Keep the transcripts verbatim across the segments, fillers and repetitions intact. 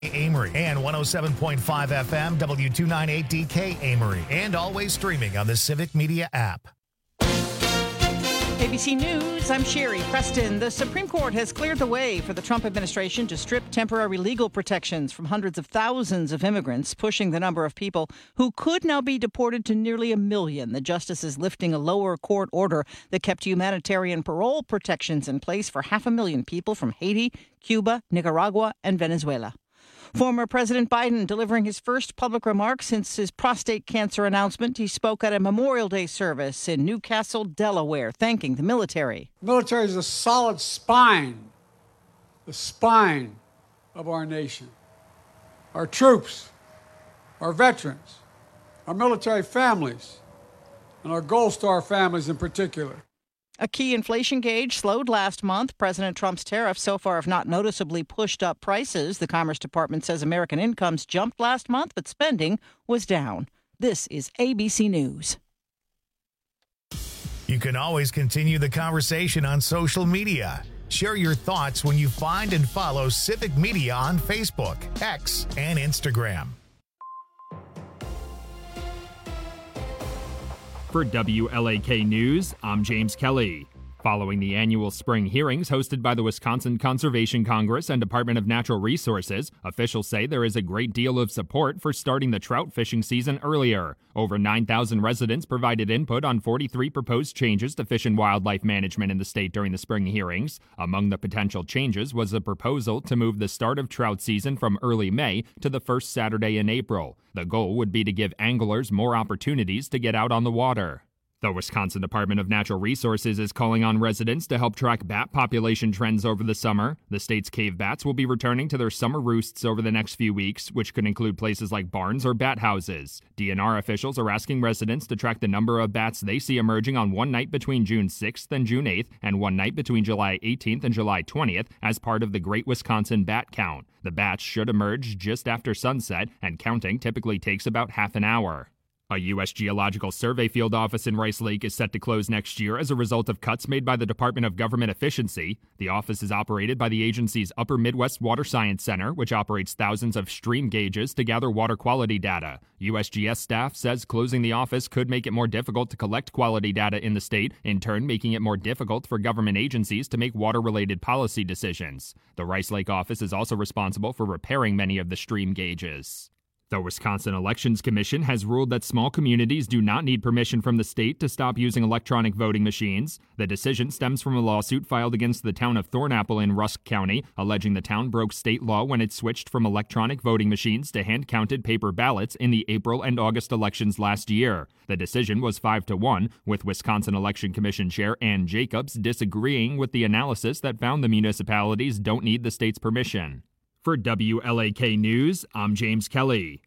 Amory and one oh seven point five F M, W two ninety-eight D K Amory, and always streaming on the Civic Media app. A B C News, I'm Sherry Preston. The Supreme Court has cleared the way for the Trump administration to strip temporary legal protections from hundreds of thousands of immigrants, pushing the number of people who could now be deported to nearly a million. The justice is lifting a lower court order that kept humanitarian parole protections in place for half a million people from Haiti, Cuba, Nicaragua, and Venezuela. Former President Biden delivering his first public remarks since his prostate cancer announcement. He spoke at a Memorial Day service in Newcastle, Delaware, thanking the military. The military is a solid spine, the spine of our nation. Our troops, our veterans, our military families, and our Gold Star families in particular. A key inflation gauge slowed last month. President Trump's tariffs so far have not noticeably pushed up prices. The Commerce Department says American incomes jumped last month, but spending was down. This is A B C News. You can always continue the conversation on social media. Share your thoughts when you find and follow Civic Media on Facebook, X, and Instagram. For W L A K News, I'm James Kelly. Following the annual spring hearings hosted by the Wisconsin Conservation Congress and Department of Natural Resources, officials say there is a great deal of support for starting the trout fishing season earlier. Over nine thousand residents provided input on forty-three proposed changes to fish and wildlife management in the state during the spring hearings. Among the potential changes was a proposal to move the start of trout season from early May to the first Saturday in April. The goal would be to give anglers more opportunities to get out on the water. The Wisconsin Department of Natural Resources is calling on residents to help track bat population trends over the summer. The state's cave bats will be returning to their summer roosts over the next few weeks, which could include places like barns or bat houses. D N R officials are asking residents to track the number of bats they see emerging on one night between June sixth and June eighth and one night between July eighteenth and July twentieth as part of the Great Wisconsin Bat Count. The bats should emerge just after sunset, and counting typically takes about half an hour. A U S Geological Survey field office in Rice Lake is set to close next year as a result of cuts made by the Department of Government Efficiency. The office is operated by the agency's Upper Midwest Water Science Center, which operates thousands of stream gauges to gather water quality data. U S G S staff says closing the office could make it more difficult to collect quality data in the state, in turn making it more difficult for government agencies to make water-related policy decisions. The Rice Lake office is also responsible for repairing many of the stream gauges. The Wisconsin Elections Commission has ruled that small communities do not need permission from the state to stop using electronic voting machines. The decision stems from a lawsuit filed against the town of Thornapple in Rusk County, alleging the town broke state law when it switched from electronic voting machines to hand-counted paper ballots in the April and August elections last year. The decision was five to one, with Wisconsin Election Commission Chair Ann Jacobs disagreeing with the analysis that found the municipalities don't need the state's permission. For W L A K News, I'm James Kelly.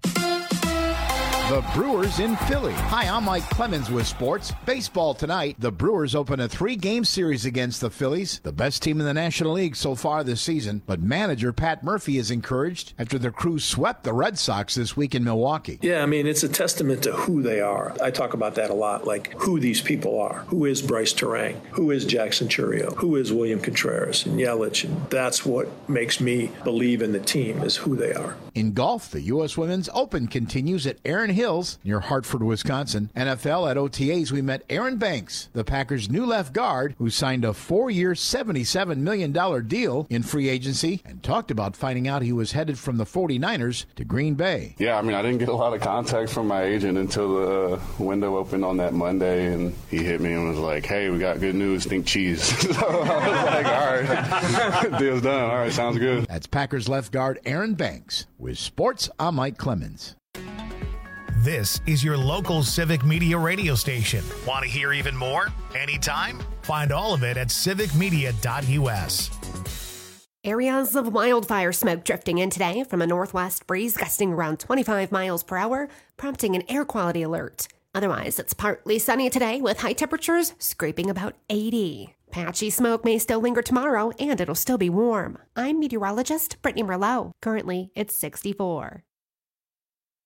The Brewers in Philly. Hi, I'm Mike Clemens with sports. Baseball tonight. The Brewers open a three-game series against the Phillies, the best team in the National League so far this season. But manager Pat Murphy is encouraged after their crew swept the Red Sox this week in Milwaukee. Yeah, I mean, it's a testament to who they are. I talk about that a lot, like who these people are. Who is Bryce Terang? Who is Jackson Churio? Who is William Contreras and Yelich? And that's what makes me believe in the team, is who they are. In golf, the U S Women's Open continues at Erin Hills near Hartford, Wisconsin. N F L at O T As, we met Aaron Banks, the Packers' new left guard, who signed a four-year, seventy-seven million dollars deal in free agency and talked about finding out he was headed from the forty-niners to Green Bay. Yeah, I mean, I didn't get a lot of contact from my agent until the uh, window opened on that Monday, and he hit me and was like, hey, we got good news, think cheese. So I was like, all right, deal's done. All right, sounds good. That's Packers left guard Aaron Banks. With sports, I'm Mike Clemens. This is your local Civic Media radio station. Want to hear even more? Anytime? Find all of it at civic media dot u s. Areas of wildfire smoke drifting in today from a northwest breeze gusting around twenty-five miles per hour, prompting an air quality alert. Otherwise, it's partly sunny today with high temperatures scraping about eighty. Patchy smoke may still linger tomorrow, and it'll still be warm. I'm meteorologist Brittany Merlot. Currently, it's sixty-four.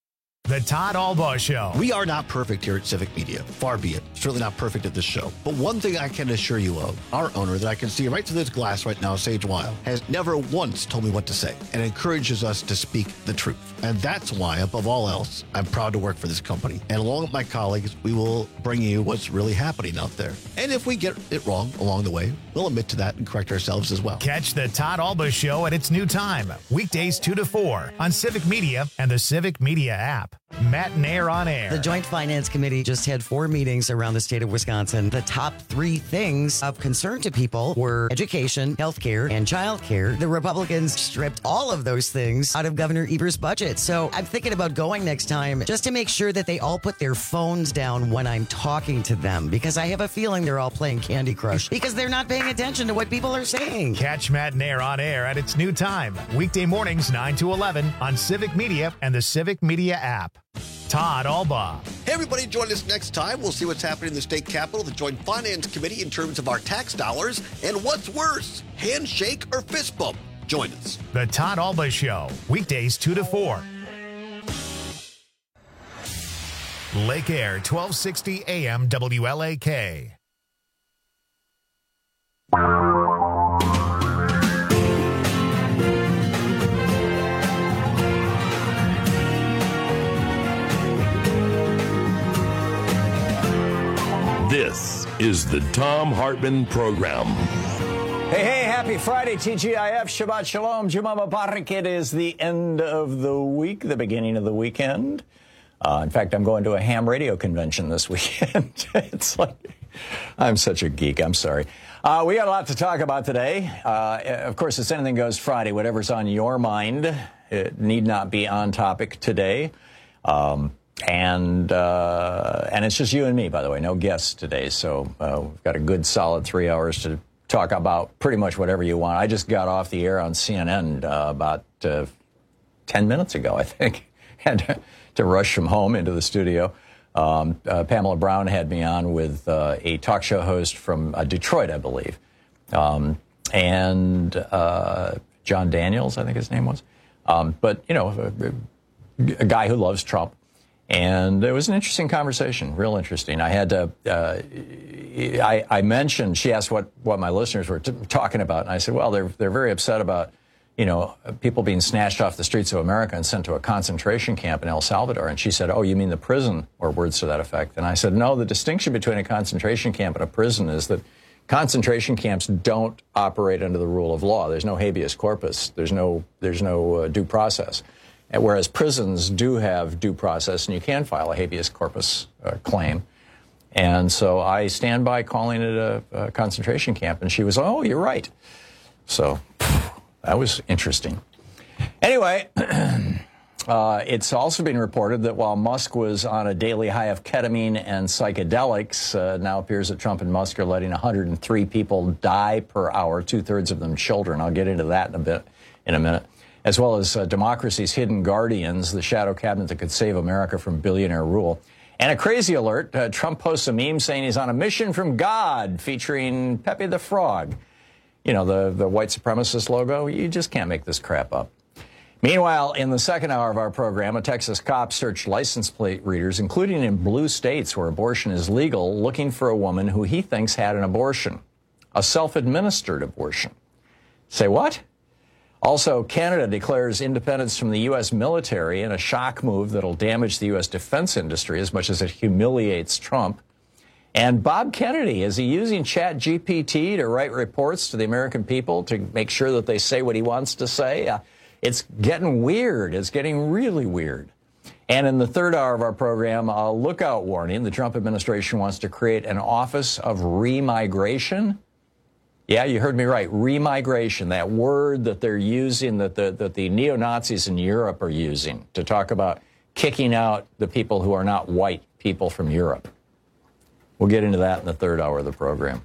The Todd Albaugh Show. We are not perfect here at Civic Media. Far be it. Certainly not perfect at this show. But one thing I can assure you of, our owner that I can see right through this glass right now, Sage Weil, has never once told me what to say and encourages us to speak the truth. And that's why, above all else, I'm proud to work for this company. And along with my colleagues, we will bring you what's really happening out there. And if we get it wrong along the way, we'll admit to that and correct ourselves as well. Catch the Todd Albaugh Show at its new time, weekdays two to four on Civic Media and the Civic Media app. Matt and Air on Air. The Joint Finance Committee just had four meetings around the state of Wisconsin. The top three things of concern to people were education, healthcare, and childcare. The Republicans stripped all of those things out of Governor Evers' budget. So I'm thinking about going next time just to make sure that they all put their phones down when I'm talking to them, because I have a feeling they're all playing Candy Crush because they're not paying attention to what people are saying. Catch Matt and Air on Air at its new time, weekday mornings nine to eleven on Civic Media and the Civic Media app. Todd Albaugh. Hey, everybody, join us next time. We'll see what's happening in the state capitol, the Joint Finance Committee, in terms of our tax dollars, and what's worse, handshake or fist bump. Join us. The Todd Albaugh Show, weekdays two to four. Lake Air, twelve sixty A M W L A K. This is the Thom Hartmann Program. Hey, hey, happy Friday, T G I F, Shabbat Shalom, Juma Mubarak. It is the end of the week, the beginning of the weekend. Uh, in fact, I'm going to a ham radio convention this weekend. It's like, I'm such a geek. I'm sorry. Uh, we got a lot to talk about today. Uh, of course, it's Anything Goes Friday. Whatever's on your mind, it need not be on topic today. Um, and uh, and it's just you and me, by the way. No guests today. So uh, we've got a good, solid three hours to talk about pretty much whatever you want. I just got off the air on C N N uh, about uh, ten minutes ago, I think. Had to, to rush from home into the studio. Um, uh, Pamela Brown had me on with uh, a talk show host from uh, Detroit, I believe. Um, and uh, John Daniels, I think his name was. Um, but, you know, a, a guy who loves Trump. And it was an interesting conversation, real interesting. I had to, uh, I, I mentioned, she asked what, what my listeners were t- talking about. And I said, well, they're, they're very upset about, you know, people being snatched off the streets of America and sent to a concentration camp in El Salvador. And she said, oh, you mean the prison, or words to that effect. And I said, no, the distinction between a concentration camp and a prison is that concentration camps don't operate under the rule of law. There's no habeas corpus. There's no, there's no uh, due process. Whereas prisons do have due process, and you can file a habeas corpus uh, claim. And so I stand by calling it a, a concentration camp. And she was, oh, you're right. So that was interesting. Anyway, uh, it's also been reported that while Musk was on a daily high of ketamine and psychedelics, uh, now appears that Trump and Musk are letting one hundred three people die per hour, two-thirds of them children. I'll get into that in a bit, in a minute. As well as uh, democracy's hidden guardians, the shadow cabinet that could save America from billionaire rule. And a crazy alert, uh, Trump posts a meme saying he's on a mission from God, featuring Pepe the Frog. You know, the, the white supremacist logo. You just can't make this crap up. Meanwhile, in the second hour of our program, a Texas cop searched license plate readers, including in blue states where abortion is legal, looking for a woman who he thinks had an abortion, a self-administered abortion. Say what? Also, Canada declares independence from the U S military in a shock move that'll damage the U S defense industry as much as it humiliates Trump. And Bob Kennedy, is he using Chat G P T to write reports to the American people to make sure that they say what he wants to say? Uh, it's getting weird. It's getting really weird. And in the third hour of our program, a lookout warning. The Trump administration wants to create an office of remigration. Yeah, you heard me right. Remigration, that word that they're using, that the, that the neo-Nazis in Europe are using to talk about kicking out the people who are not white people from Europe. We'll get into that in the third hour of the program.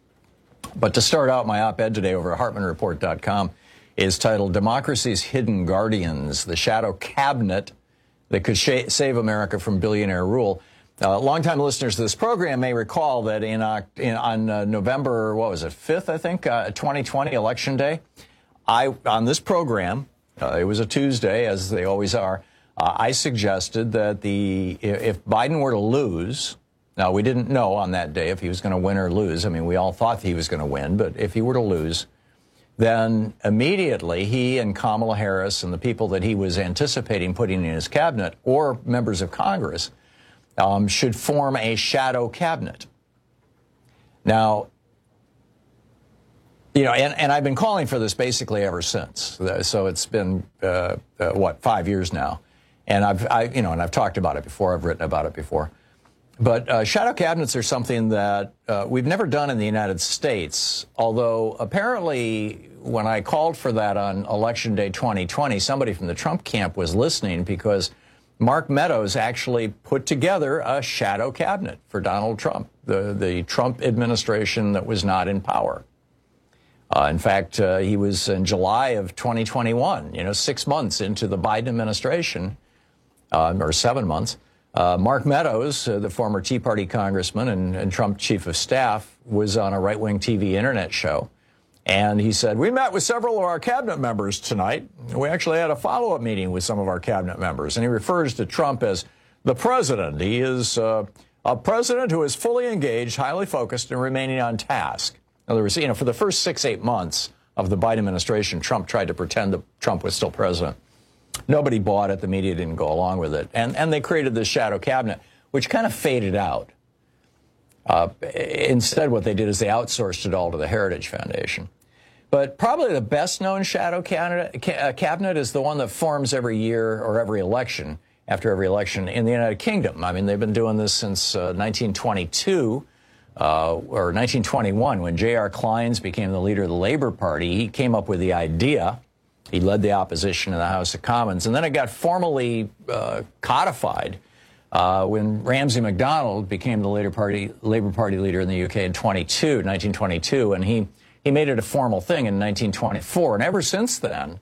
But to start out, my op-ed today over at Hartmann Report dot com is titled Democracy's Hidden Guardians, the Shadow Cabinet that could sh- save America from billionaire rule. Uh, longtime listeners to this program may recall that in, uh, in on uh, November, what was it, fifth, I think, uh, twenty twenty, Election Day, I on this program, uh, it was a Tuesday, as they always are, uh, I suggested that the if Biden were to lose, now we didn't know on that day if he was going to win or lose. I mean, we all thought he was going to win, but if he were to lose, then immediately he and Kamala Harris and the people that he was anticipating putting in his cabinet or members of Congress um, should form a shadow cabinet. Now, you know, and, and I've been calling for this basically ever since. So it's been, uh, uh, what, five years now. And I've, I, you know, and I've talked about it before. I've written about it before. But uh, shadow cabinets are something that uh, we've never done in the United States, although apparently when I called for that on Election Day twenty twenty, somebody from the Trump camp was listening because Mark Meadows actually put together a shadow cabinet for Donald Trump, the, the Trump administration that was not in power. Uh, in fact, uh, he was in July of twenty twenty-one, you know, six months into the Biden administration, uh, or seven months. Uh, Mark Meadows, uh, the former Tea Party congressman and, and Trump chief of staff, was on a right-wing T V internet show. And he said, we met with several of our cabinet members tonight. We actually had a follow-up meeting with some of our cabinet members. And he refers to Trump as the president. He is uh, a president who is fully engaged, highly focused, and remaining on task. In other words, you know, for the first six, eight months of the Biden administration, Trump tried to pretend that Trump was still president. Nobody bought it. The media didn't go along with it. And, and they created this shadow cabinet, which kind of faded out. Uh, instead, what they did is they outsourced it all to the Heritage Foundation. But probably the best-known shadow cabinet, ca- cabinet is the one that forms every year or every election, after every election in the United Kingdom. I mean, they've been doing this since uh, nineteen twenty-two. Uh, or nineteen twenty-one, when J R Kleins became the leader of the Labour Party. He came up with the idea. He led the opposition in the House of Commons. And then it got formally uh, codified uh, when Ramsay MacDonald became the Labour Party, Labour Party leader in the U K in nineteen twenty-two. And he, he made it a formal thing in nineteen twenty-four. And ever since then,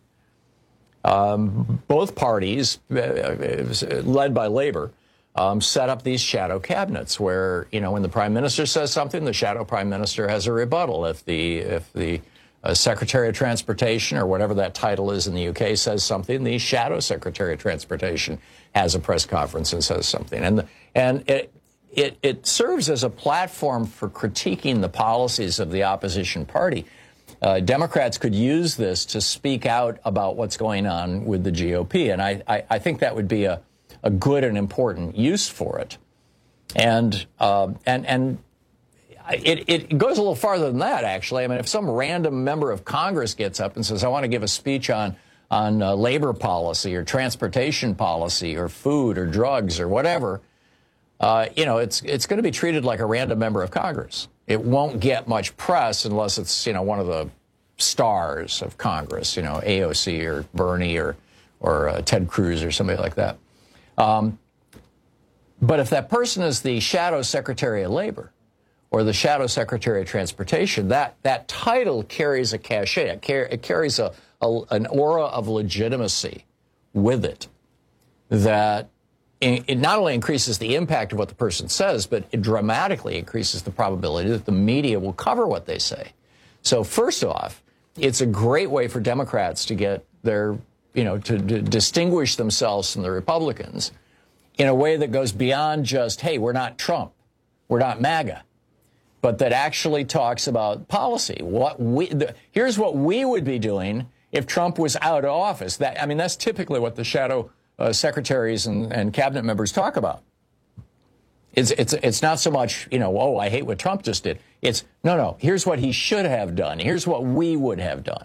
um, both parties, uh, led by Labour, Um, set up these shadow cabinets where, you know, when the prime minister says something, the shadow prime minister has a rebuttal. If the if the uh, secretary of transportation or whatever that title is in the U K says something, the shadow secretary of transportation has a press conference and says something. And and it it, it serves as a platform for critiquing the policies of the opposition party. Uh, Democrats could use this to speak out about what's going on with the G O P. And I, I, I think that would be a a good and important use for it. And uh, and and it, it goes a little farther than that, actually. I mean, if some random member of Congress gets up and says, I want to give a speech on, on uh, labor policy or transportation policy or food or drugs or whatever, uh, you know, it's it's going to be treated like a random member of Congress. It won't get much press unless it's, you know, one of the stars of Congress, you know, A O C or Bernie or, or uh, Ted Cruz or somebody like that. Um, but if that person is the shadow secretary of labor or the shadow secretary of transportation, that, that title carries a cachet. It, car- it carries a, a, an aura of legitimacy with it that in, it not only increases the impact of what the person says, but it dramatically increases the probability that the media will cover what they say. So first off, it's a great way for Democrats to get their you know, to, to distinguish themselves from the Republicans in a way that goes beyond just, hey, we're not Trump, we're not MAGA, but that actually talks about policy. What we the, here's what we would be doing if Trump was out of office. That I mean, that's typically what the shadow uh, secretaries and, and cabinet members talk about. It's it's it's not so much, you know, oh, I hate what Trump just did. It's no, no. Here's what he should have done. Here's what we would have done.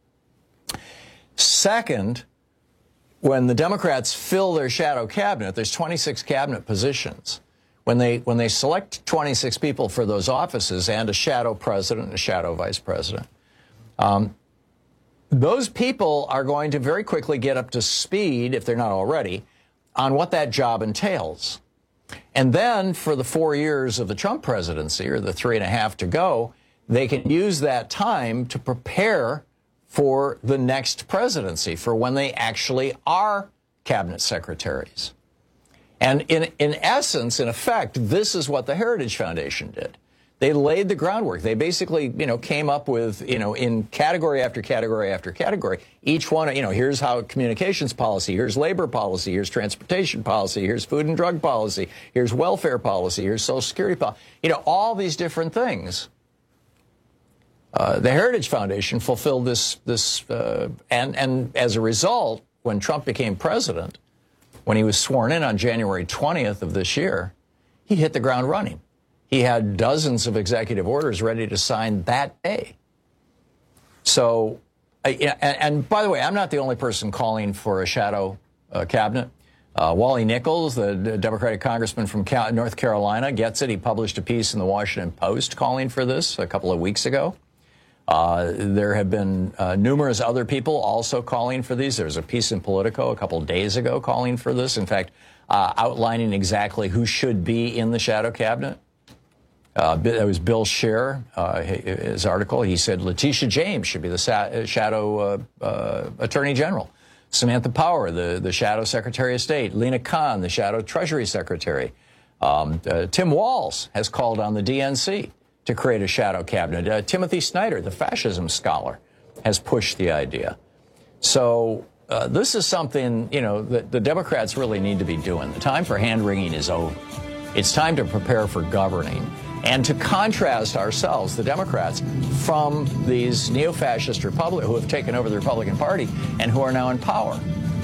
Second, when the Democrats fill their shadow cabinet, there's twenty-six cabinet positions. When they when they select twenty-six people for those offices and a shadow president and a shadow vice president, um, those people are going to very quickly get up to speed, if they're not already, on what that job entails. And then for the four years of the Trump presidency, or the three and a half to go, they can use that time to prepare for the next presidency, for when they actually are cabinet secretaries. And in, in essence, in effect, this is what the Heritage Foundation did. They laid the groundwork. They basically, you know, came up with, you know, in category after category after category, each one, you know, here's how communications policy, here's labor policy, here's transportation policy, here's food and drug policy, here's welfare policy, here's Social Security policy, you know, all these different things. Uh, the Heritage Foundation fulfilled this, this uh, and, and as a result, when Trump became president, when he was sworn in on January twentieth of this year, he hit the ground running. He had dozens of executive orders ready to sign that day. So, uh, and, and by the way, I'm not the only person calling for a shadow uh, cabinet. Uh, Wally Nichols, the, the Democratic congressman from Cal- North Carolina, gets it. He published a piece in the Washington Post calling for this a couple of weeks ago. Uh, there have been uh, numerous other people also calling for these. There was a piece in Politico a couple days ago calling for this. In fact, uh, outlining exactly who should be in the shadow cabinet. Uh, that was Bill Scher, uh, his article. He said Letitia James should be the sa- shadow uh, uh, Attorney General. Samantha Power, the, the shadow Secretary of State. Lena Khan, the shadow Treasury Secretary. Um, uh, Tim Walz has called on the D N C to create a shadow cabinet. Uh, Timothy Snyder, the fascism scholar, has pushed the idea. So uh, this is something, you know, that the Democrats really need to be doing. The time for hand-wringing is over. It's time to prepare for governing and to contrast ourselves, the Democrats, from these neo-fascist Republicans who have taken over the Republican Party and who are now in power.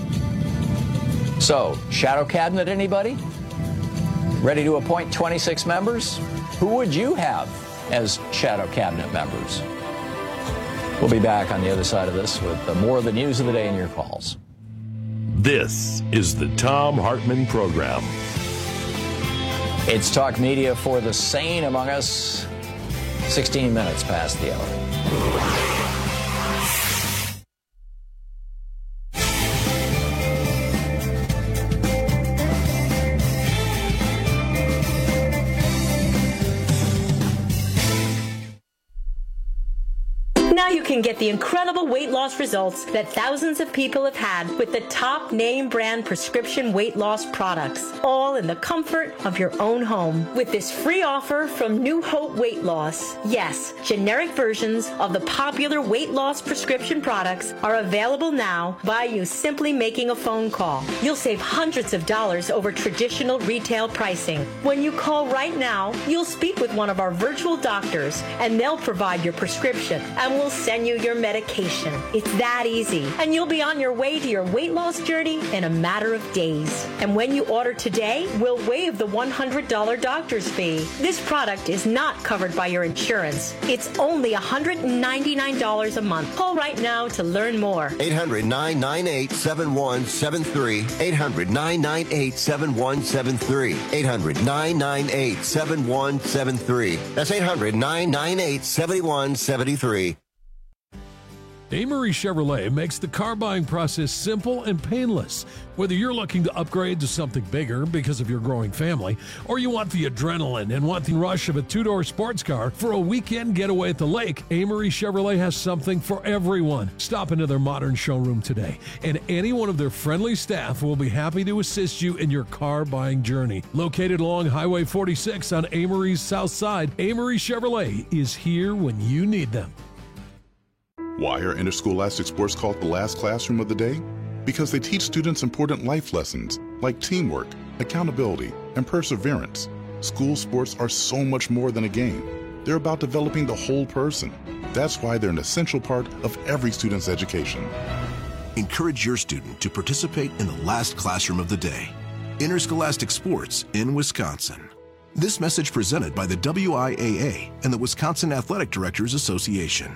So, shadow cabinet, anybody? Ready to appoint twenty-six members? Who would you have as shadow cabinet members? We'll be back on the other side of this with more of the news of the day and your calls. This is the Thom Hartmann Program. It's talk media for the sane among us. sixteen minutes past the hour. Now you can get the incredible weight loss results that thousands of people have had with the top name brand prescription weight loss products, all in the comfort of your own home. With this free offer from New Hope Weight Loss, yes, generic versions of the popular weight loss prescription products are available now by you simply making a phone call. You'll save hundreds of dollars over traditional retail pricing. When you call right now, you'll speak with one of our virtual doctors and they'll provide your prescription and will send you your medication. It's that easy. And you'll be on your way to your weight loss journey in a matter of days. And when you order today, we'll waive the one hundred dollars doctor's fee. This product is not covered by your insurance. It's only one hundred ninety-nine dollars a month. Call right now to learn more. eight hundred, nine nine eight, seven one seven three. eight hundred, nine nine eight, seven one seven three. eight hundred, nine nine eight, seven one seven three. That's eight hundred, nine nine eight, seven one seven three. Amory Chevrolet makes the car buying process simple and painless. Whether you're looking to upgrade to something bigger because of your growing family, or you want the adrenaline and want the rush of a two-door sports car for a weekend getaway at the lake, Amory Chevrolet has something for everyone. Stop into their modern showroom today, and any one of their friendly staff will be happy to assist you in your car buying journey. Located along Highway forty-six on Amory's south side, Amory Chevrolet is here when you need them. Why are interscholastic sports called the last classroom of the day? Because they teach students important life lessons like teamwork, accountability, and perseverance. School sports are so much more than a game. They're about developing the whole person. That's why they're an essential part of every student's education. Encourage your student to participate in the last classroom of the day. Interscholastic sports in Wisconsin. This message presented by the W I A A and the Wisconsin Athletic Directors Association.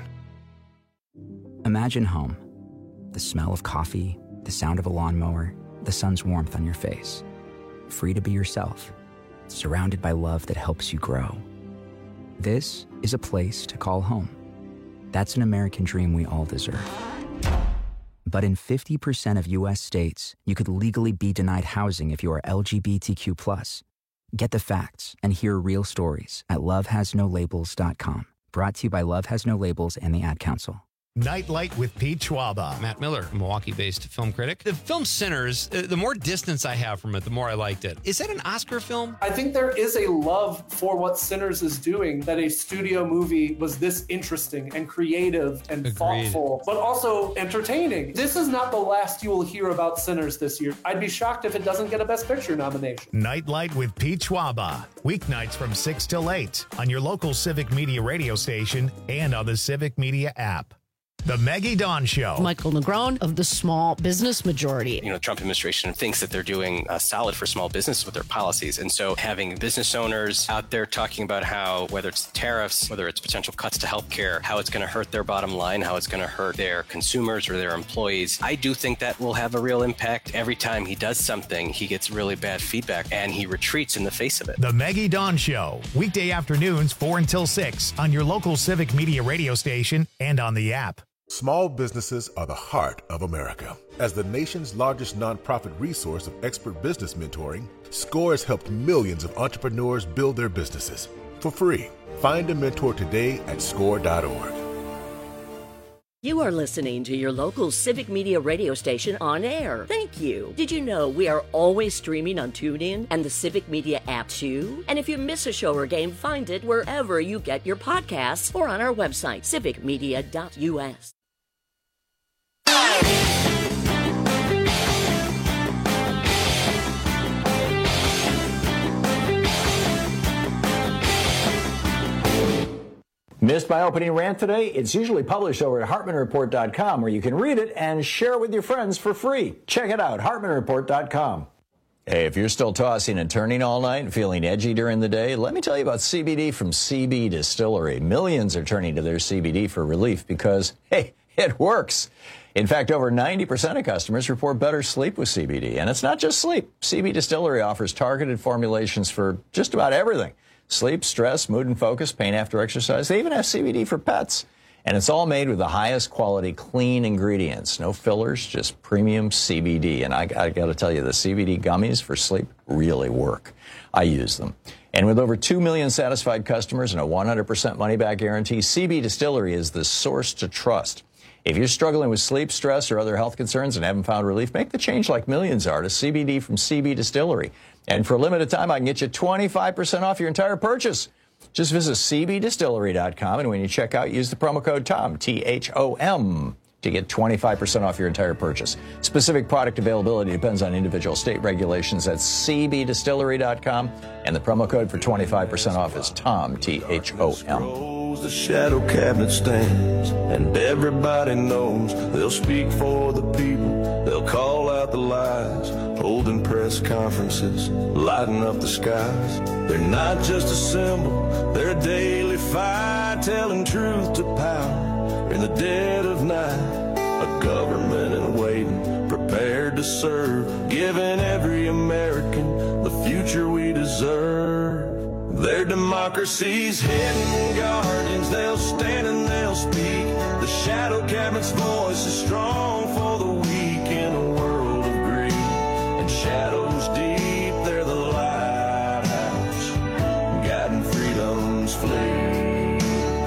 Imagine home. The smell of coffee, the sound of a lawnmower, the sun's warmth on your face. Free to be yourself, surrounded by love that helps you grow. This is a place to call home. That's an American dream we all deserve. But in fifty percent of U S states, you could legally be denied housing if you are L G B T Q plus. Get the facts and hear real stories at love has no labels dot com. Brought to you by Love Has No Labels and the Ad Council. Nightlight with Pete Schwaba. Matt Miller, a Milwaukee-based film critic. The film Sinners, uh, the more distance I have from it, the more I liked it. Is that an Oscar film? I think there is a love for what Sinners is doing, that a studio movie was this interesting and creative and Agreed. thoughtful, but also entertaining. This is not the last you will hear about Sinners this year. I'd be shocked if it doesn't get a Best Picture nomination. Nightlight with Pete Schwaba. Weeknights from six till eight on your local Civic Media radio station and on the Civic Media app. The Maggie Dawn Show. Michael Negron of the Small Business Majority. You know, the Trump administration thinks that they're doing uh, solid for small business with their policies. And so having business owners out there talking about how, whether it's tariffs, whether it's potential cuts to healthcare, how it's going to hurt their bottom line, how it's going to hurt their consumers or their employees, I do think that will have a real impact. Every time he does something, he gets really bad feedback and he retreats in the face of it. The Maggie Dawn Show. Weekday afternoons, four until six on your local Civic Media radio station and on the app. Small businesses are the heart of America. As the nation's largest nonprofit resource of expert business mentoring, SCORE has helped millions of entrepreneurs build their businesses for free. Find a mentor today at score dot org. You are listening to your local Civic Media radio station on air. Thank you. Did you know we are always streaming on TuneIn and the Civic Media app too? And if you miss a show or game, find it wherever you get your podcasts or on our website, civic media dot u s. Missed my opening rant today? It's usually published over at hartman report dot com, where you can read it and share it with your friends for free. Check it out, hartman report dot com. Hey, if you're still tossing and turning all night and feeling edgy during the day, let me tell you about C B D from C B Distillery. Millions are turning to their C B D for relief because, hey, it works. In fact, over ninety percent of customers report better sleep with C B D. And it's not just sleep. C B Distillery offers targeted formulations for just about everything. Sleep, stress, mood and focus, pain after exercise. They even have C B D for pets. And it's all made with the highest quality, clean ingredients. No fillers, just premium C B D. And I, I got to tell you, the C B D gummies for sleep really work. I use them. And with over two million satisfied customers and a one hundred percent money-back guarantee, C B Distillery is the source to trust. If you're struggling with sleep, stress, or other health concerns and haven't found relief, make the change like millions are to C B D from C B Distillery. And for a limited time, I can get you twenty-five percent off your entire purchase. Just visit c b distillery dot com, and when you check out, use the promo code TOM, T H O M, to get twenty-five percent off your entire purchase. Specific product availability depends on individual state regulations. That's c b distillery dot com, and the promo code for twenty-five percent off is TOM, T H O M. The shadow cabinet stands, and everybody knows they'll speak for the people. They'll call out the lies, holding press conferences, lighting up the skies. They're not just a symbol, they're a daily fight, telling truth to power in the dead of night. A government in waiting, prepared to serve, giving every American the future we deserve. Their democracy's hidden guardians, they'll stand and they'll speak. The shadow cabinet's voice is strong for the weak in a world of greed. And shadows deep, they're the lighthouse, guiding freedom's fleet.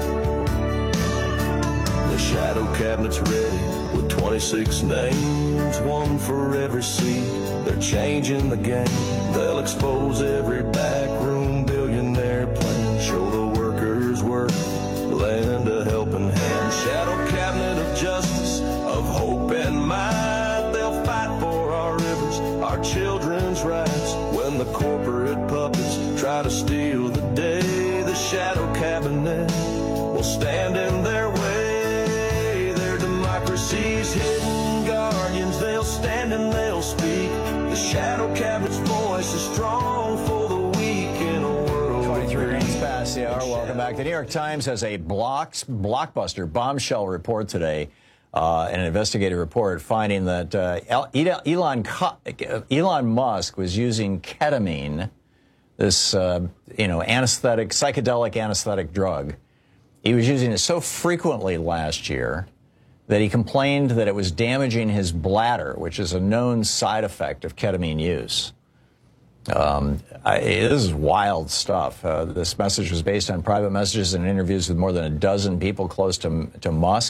The shadow cabinet's ready with twenty-six names, one for every seat. They're changing the game, they'll expose every back room billionaire plan, show the workers work, lend a helping hand. Shadow cabinet of justice, of hope and might, they'll fight for our rivers, our children's rights. When the corporate puppets try to steal the day, the shadow cabinet will stand in their way. Their democracy's hidden guardians, they'll stand and they'll speak. The shadow cabinet's voice is strong for the weak in a world. twenty-three minutes past the hour. Welcome back. The New York Times has a blocks, blockbuster bombshell report today, uh, an investigative report finding that uh, Elon, Elon Musk was using ketamine, this uh, you know anesthetic, psychedelic anesthetic drug. He was using it so frequently last year that he complained that it was damaging his bladder, which is a known side effect of ketamine use. Um, I, this is wild stuff. Uh, this message was based on private messages and interviews with more than a dozen people close to, to Musk.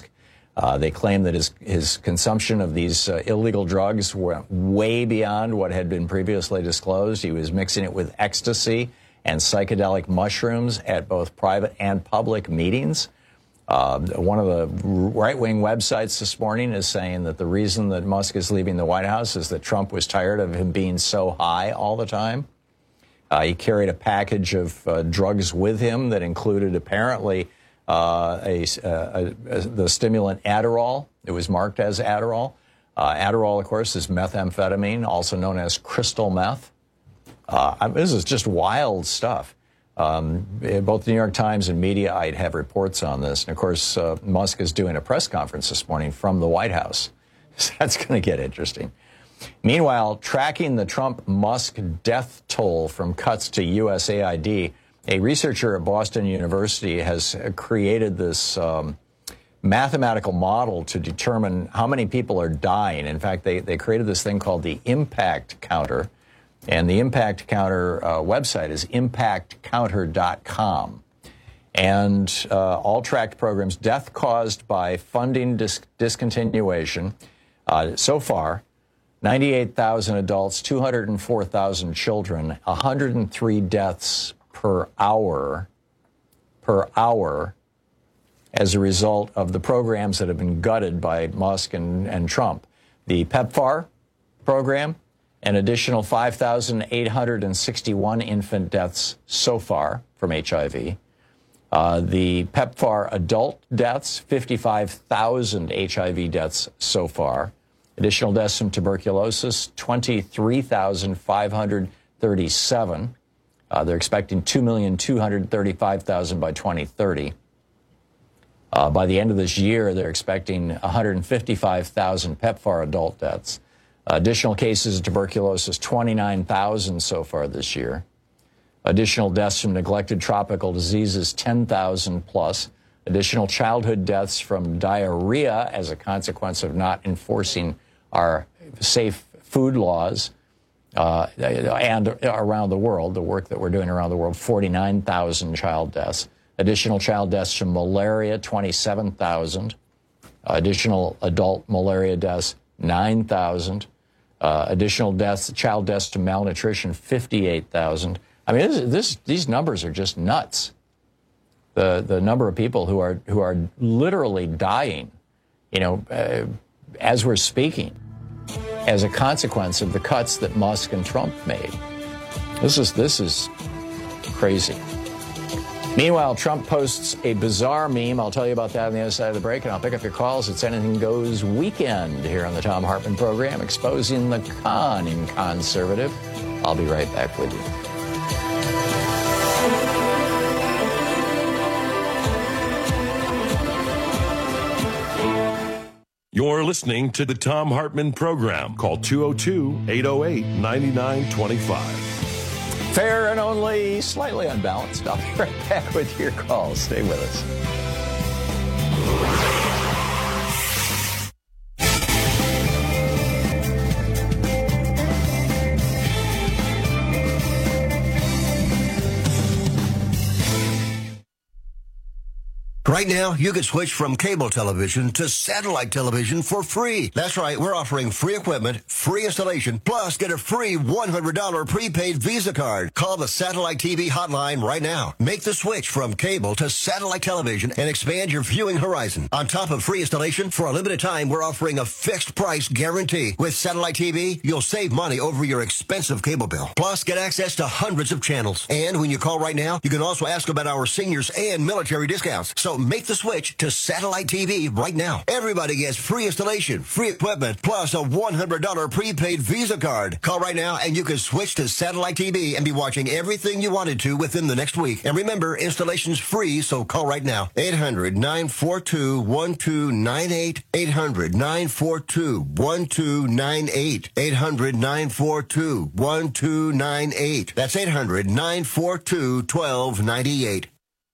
Uh, they claim that his, his consumption of these uh, illegal drugs went way beyond what had been previously disclosed. He was mixing it with ecstasy and psychedelic mushrooms at both private and public meetings. Uh, one of the right-wing websites this morning is saying that the reason that Musk is leaving the White House is that Trump was tired of him being so high all the time. Uh, he carried a package of uh, drugs with him that included apparently uh, a, a, a, the stimulant Adderall. It was marked as Adderall. Uh, Adderall, of course, is methamphetamine, also known as crystal meth. Uh, this is just wild stuff. Um, both the New York Times and Mediaite have reports on this. And, of course, uh, Musk is doing a press conference this morning from the White House. So that's going to get interesting. Meanwhile, tracking the Trump-Musk death toll from cuts to U S A I D, a researcher at Boston University has created this um, mathematical model to determine how many people are dying. In fact, they, they created this thing called the impact counter. And the Impact Counter uh, website is impact counter dot com. And uh, all tracked programs, death caused by funding dis- discontinuation. Uh, so far, ninety-eight thousand adults, two hundred four thousand children, one hundred three deaths per hour, per hour, as a result of the programs that have been gutted by Musk and, and Trump. The PEPFAR program, an additional five thousand eight hundred sixty-one infant deaths so far from H I V. Uh, the PEPFAR adult deaths, fifty-five thousand H I V deaths so far. Additional deaths from tuberculosis, twenty-three thousand five hundred thirty-seven. Uh, they're expecting two million two hundred thirty-five thousand by twenty thirty. Uh, by the end of this year, they're expecting one hundred fifty-five thousand PEPFAR adult deaths. Additional cases of tuberculosis, twenty-nine thousand so far this year. Additional deaths from neglected tropical diseases, ten thousand plus. Additional childhood deaths from diarrhea as a consequence of not enforcing our safe food laws uh, and around the world, the work that we're doing around the world, forty-nine thousand child deaths. Additional child deaths from malaria, twenty-seven thousand. Additional adult malaria deaths, nine thousand. Uh, additional deaths, child deaths to malnutrition, fifty-eight thousand. I mean, this, this, these numbers are just nuts. The the number of people who are who are literally dying, you know, uh, as we're speaking, as a consequence of the cuts that Musk and Trump made. This is this is crazy. Meanwhile, Trump posts a bizarre meme. I'll tell you about that on the other side of the break, and I'll pick up your calls. It's Anything Goes Weekend here on the Thom Hartmann program, exposing the con in conservative. I'll be right back with you. You're listening to the Thom Hartmann program. Call two oh two, eight oh eight, nine nine two five. Fair and only slightly unbalanced. I'll be right back with your calls. Stay with us. Right now, you can switch from cable television to satellite television for free. That's right, we're offering free equipment, free installation, plus get a free one hundred dollars prepaid Visa card. Call the Satellite T V hotline right now. Make the switch from cable to satellite television and expand your viewing horizon. On top of free installation, for a limited time, we're offering a fixed price guarantee. With Satellite T V, you'll save money over your expensive cable bill. Plus, get access to hundreds of channels. And when you call right now, you can also ask about our seniors and military discounts. So make the switch to Satellite T V right now. Everybody gets free installation, free equipment, plus a one hundred dollars prepaid Visa card. Call right now and you can switch to Satellite T V and be watching everything you wanted to within the next week. And remember, installation's free, so call right now. eight hundred, nine four two, one two nine eight. eight hundred, nine four two, one two nine eight. eight hundred, nine four two, one two nine eight. That's eight hundred, nine four two, one two nine eight.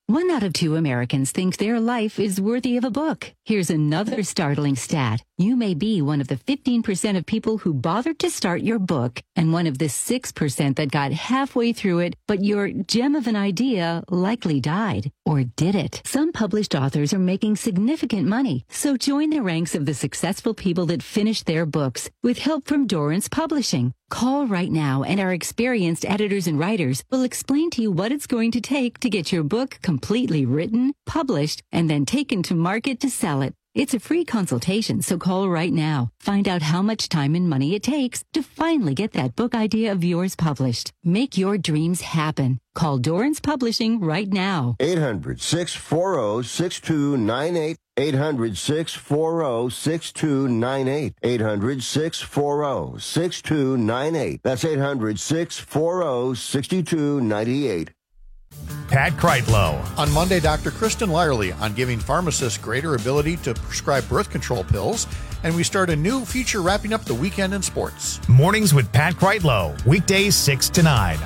One out of two Americans think their life is worthy of a book. Here's another startling stat. You may be one of the fifteen percent of people who bothered to start your book and one of the six percent that got halfway through it, but your gem of an idea likely died. Or did it? Some published authors are making significant money, so join the ranks of the successful people that finished their books with help from Dorrance Publishing. Call right now and our experienced editors and writers will explain to you what it's going to take to get your book completely written, published, and then taken to market to sell it. It's a free consultation, so call right now. Find out how much time and money it takes to finally get that book idea of yours published. Make your dreams happen. Call Dorrance Publishing right now. eight hundred, six four zero, six two nine eight. eight hundred, six four zero, six two nine eight. eight hundred, six four zero, six two nine eight. That's eight hundred, six four zero, six two nine eight. Pat Kreitlow. On Monday, Doctor Kristen Lyerly on giving pharmacists greater ability to prescribe birth control pills. And we start a new feature wrapping up the weekend in sports. Mornings with Pat Kreitlow. Weekdays six to nine.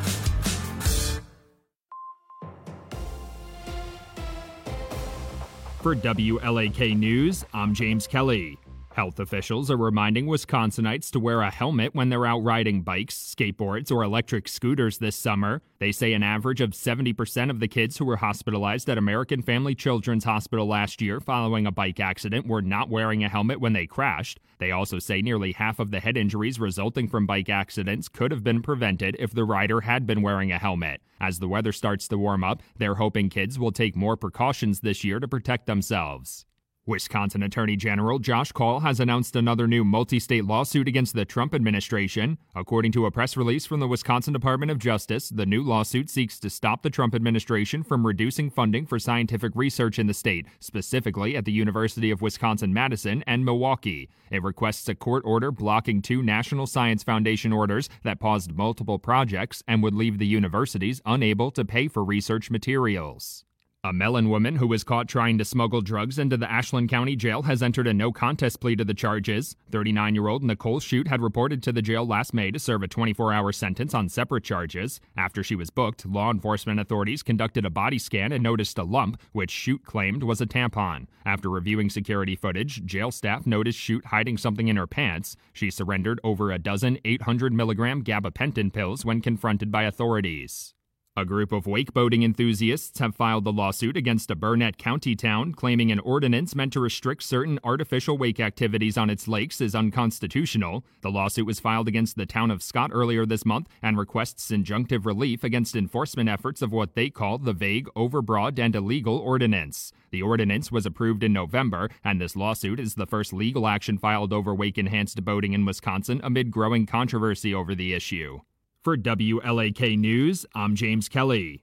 For W L A K News, I'm James Kelly. Health officials are reminding Wisconsinites to wear a helmet when they're out riding bikes, skateboards, or electric scooters this summer. They say an average of seventy percent of the kids who were hospitalized at American Family Children's Hospital last year following a bike accident were not wearing a helmet when they crashed. They also say nearly half of the head injuries resulting from bike accidents could have been prevented if the rider had been wearing a helmet. As the weather starts to warm up, they're hoping kids will take more precautions this year to protect themselves. Wisconsin Attorney General Josh Kaul has announced another new multi-state lawsuit against the Trump administration. According to a press release from the Wisconsin Department of Justice, the new lawsuit seeks to stop the Trump administration from reducing funding for scientific research in the state, specifically at the University of Wisconsin-Madison and Milwaukee. It requests a court order blocking two National Science Foundation orders that paused multiple projects and would leave the universities unable to pay for research materials. A Mellon woman who was caught trying to smuggle drugs into the Ashland County Jail has entered a no-contest plea to the charges. thirty-nine-year-old Nicole Shute had reported to the jail last May to serve a twenty-four hour sentence on separate charges. After she was booked, law enforcement authorities conducted a body scan and noticed a lump, which Shute claimed was a tampon. After reviewing security footage, jail staff noticed Shute hiding something in her pants. She surrendered over a dozen eight hundred milligram gabapentin pills when confronted by authorities. A group of wakeboarding enthusiasts have filed a lawsuit against a Burnett County town, claiming an ordinance meant to restrict certain artificial wake activities on its lakes is unconstitutional. The lawsuit was filed against the town of Scott earlier this month and requests injunctive relief against enforcement efforts of what they call the vague, overbroad, and illegal ordinance. The ordinance was approved in November, and this lawsuit is the first legal action filed over wake-enhanced boating in Wisconsin amid growing controversy over the issue. For W L A K News, I'm James Kelly.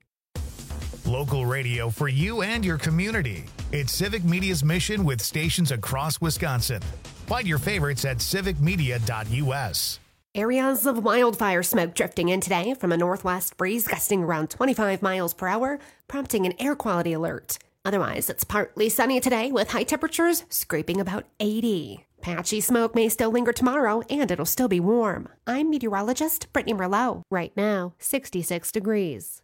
Local radio for you and your community. It's Civic Media's mission with stations across Wisconsin. Find your favorites at civic media dot u s. Areas of wildfire smoke drifting in today from a northwest breeze gusting around twenty-five miles per hour, prompting an air quality alert. Otherwise, it's partly sunny today with high temperatures scraping about eighty. Patchy smoke may still linger tomorrow, and it'll still be warm. I'm meteorologist Brittany Merlot. Right now, sixty-six degrees.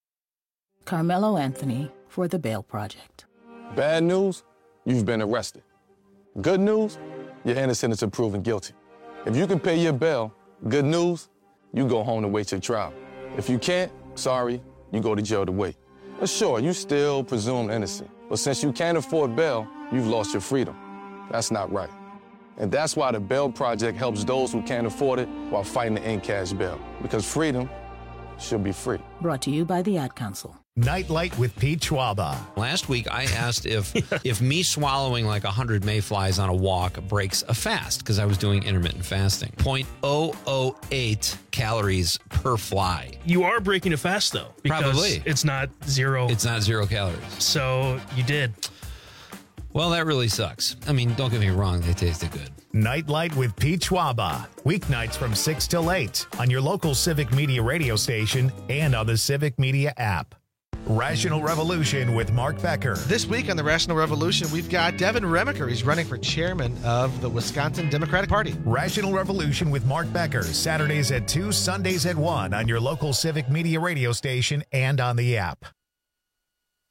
Carmelo Anthony for the Bail Project. Bad news, you've been arrested. Good news, you're innocent until proven guilty. If you can pay your bail, good news, you go home to wait your trial. If you can't, sorry, you go to jail to wait. But sure, you still presumed innocent. But since you can't afford bail, you've lost your freedom. That's not right. And that's why the Bail Project helps those who can't afford it while fighting to end cash bail. Because freedom should be free. Brought to you by the Ad Council. Nightlight with Pete Schwaba. Last week, I asked if if me swallowing like one hundred mayflies on a walk breaks a fast, because I was doing intermittent fasting. zero point zero zero eight calories per fly. You are breaking a fast, though. Because Probably. It's not zero. It's not zero calories. So you did. Well, that really sucks. I mean, don't get me wrong, they tasted good. Nightlight with Pete Schwaba. Weeknights from six till eight on your local Civic Media radio station and on the Civic Media app. Rational Revolution with Mark Becker. This week on the Rational Revolution, we've got Devin Remiker. He's running for chairman of the Wisconsin Democratic Party. Rational Revolution with Mark Becker. Saturdays at two, Sundays at one on your local Civic Media radio station and on the app.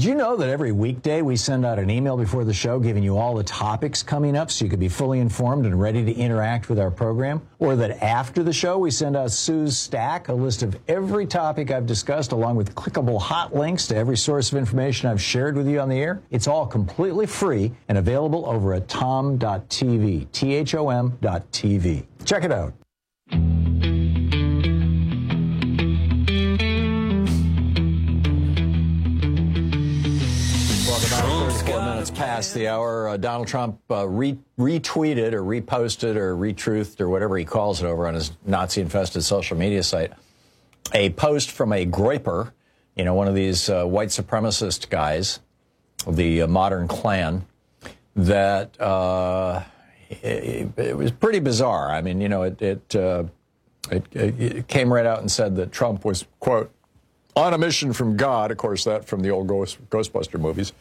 Did you know that every weekday we send out an email before the show giving you all the topics coming up so you can be fully informed and ready to interact with our program? Or that after the show we send out Sue's Stack, a list of every topic I've discussed along with clickable hot links to every source of information I've shared with you on the air? It's all completely free and available over at tom dot t v, T H O M dot T V. Check it out. thirty-four minutes past the hour. Uh, Donald Trump uh, re- retweeted or reposted or retruthed or whatever he calls it over on his Nazi-infested social media site a post from a Groyper, you know, one of these uh, white supremacist guys, the uh, Modern Klan, that uh, it, it was pretty bizarre. I mean, you know, it it, uh, it it came right out and said that Trump was, quote, on a mission from God. Of course, that from the old Ghost, Ghostbuster movies.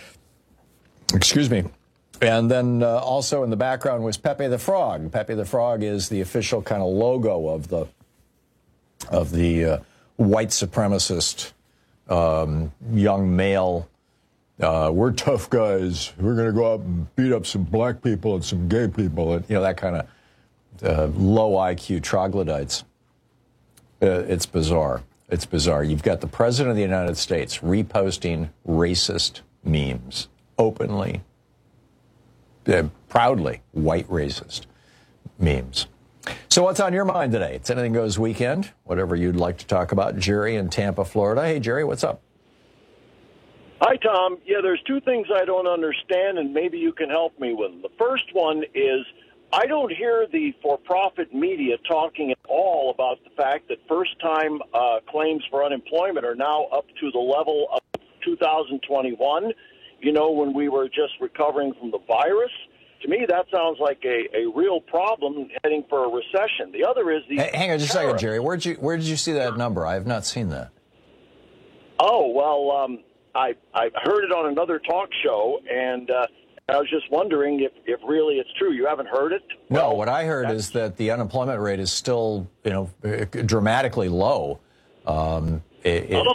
Excuse me. And then uh, also in the background was Pepe the Frog. Pepe the Frog is the official kind of logo of the of the uh, white supremacist um, young male. Uh, we're tough guys. We're going to go out and beat up some black people and some gay people, and you know, that kind of uh, low I Q troglodytes. Uh, it's bizarre. It's bizarre. You've got the President of the United States reposting racist memes openly, uh, proudly white racist memes. So what's on your mind today? It's Anything Goes weekend, whatever you'd like to talk about. Jerry in Tampa, Florida. Hey, Jerry, what's up? Hi, Tom. Yeah, there's two things I don't understand, and maybe you can help me with. The first one is I don't hear the for-profit media talking at all about the fact that first-time uh, claims for unemployment are now up to the level of two thousand twenty-one, you know, when we were just recovering from the virus. To me, that sounds like a, a real problem heading for a recession. The other is the... Hey, hang on just tariffs. a second, Jerry. Where'd you, where did you see that number? I have not seen that. Oh, well, um, I, I heard it on another talk show, and... Uh, I was just wondering if, if really it's true. You haven't heard it? No, what I heard is that the unemployment rate is still, you know, dramatically low. Um, it, it...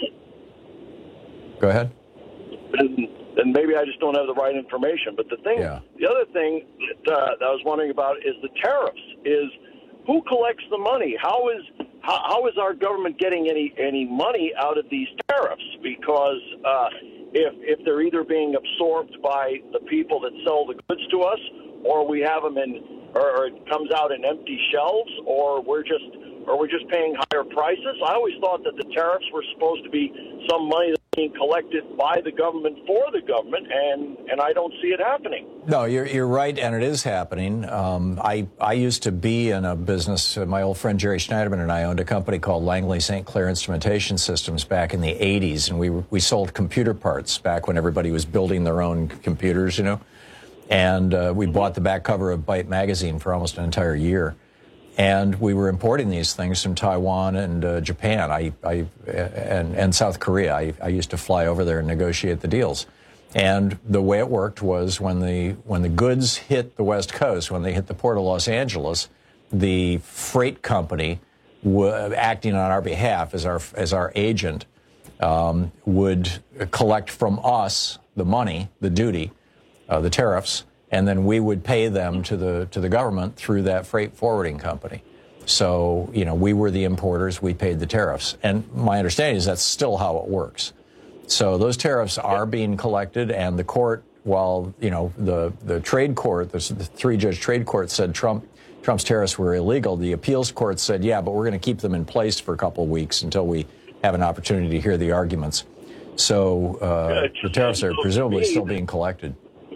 Go ahead. And, and maybe I just don't have the right information. But the thing, yeah. the other thing that, uh, that I was wondering about is the tariffs. Is who collects the money? How is how, how is our government getting any any money out of these tariffs? Because uh, if if they're either being absorbed by the people that sell the goods to us, or we have them in, or, or it comes out in empty shelves, or we're just or we're just paying higher prices. I always thought that the tariffs were supposed to be some money that's being collected by the government for the government, and, and I don't see it happening. No, you're you're right, and it is happening. Um, I I used to be in a business. Uh, my old friend Jerry Schneiderman and I owned a company called Langley Saint Clair Instrumentation Systems back in the eighties, and we we sold computer parts back when everybody was building their own computers, you know. And uh, we bought the back cover of Byte magazine for almost an entire year. And we were importing these things from Taiwan and uh, Japan I, I, and, and South Korea. I, I used to fly over there and negotiate the deals. And the way it worked was when the, when the goods hit the West Coast, when they hit the port of Los Angeles, the freight company, w- acting on our behalf as our, as our agent, um, would collect from us the money, the duty, uh, the tariffs, and then we would pay them to the to the government through that freight forwarding company. So, you know, we were the importers, we paid the tariffs. And my understanding is that's still how it works. So those tariffs are being collected, and the court, while, you know, the, the trade court, the, the three-judge trade court said Trump Trump's tariffs were illegal, the appeals court said, yeah, but we're going to keep them in place for a couple of weeks until we have an opportunity to hear the arguments. So uh, the tariffs are presumably still being collected.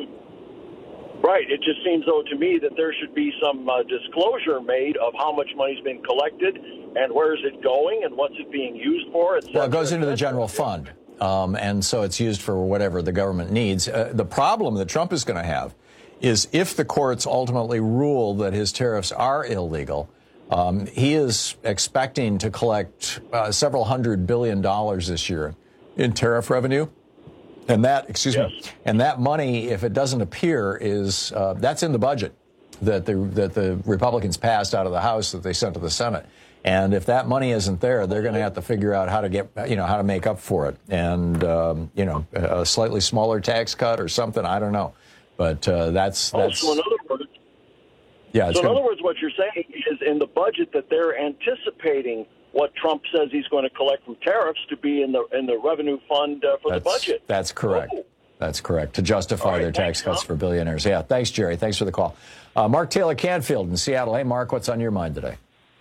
Right. It just seems, though, to me that there should be some uh, disclosure made of how much money's been collected and where is it going and what's it being used for. Et cetera, well, it goes into the general fund, um, and so it's used for whatever the government needs. Uh, the problem that Trump is going to have is if the courts ultimately rule that his tariffs are illegal, um, he is expecting to collect uh, several hundred billion dollars this year in tariff revenue. And that, excuse yes. me, and that money, if it doesn't appear, is uh, that's in the budget that the that the Republicans passed out of the House that they sent to the Senate. And if that money isn't there, they're going to have to figure out how to get, you know, how to make up for it. And, um, you know, a slightly smaller tax cut or something, I don't know. But uh, that's, that's... Oh, so in other words, yeah, so in gonna, other words, what you're saying is in the budget that they're anticipating what Trump says he's going to collect from tariffs to be in the in the revenue fund uh, for that's, the budget. That's correct. Oh. That's correct, to justify right, their tax thanks, cuts Tom. for billionaires. Yeah, thanks, Jerry. Thanks for the call. Uh, Mark Taylor Canfield in Seattle. Hey, Mark, what's on your mind today?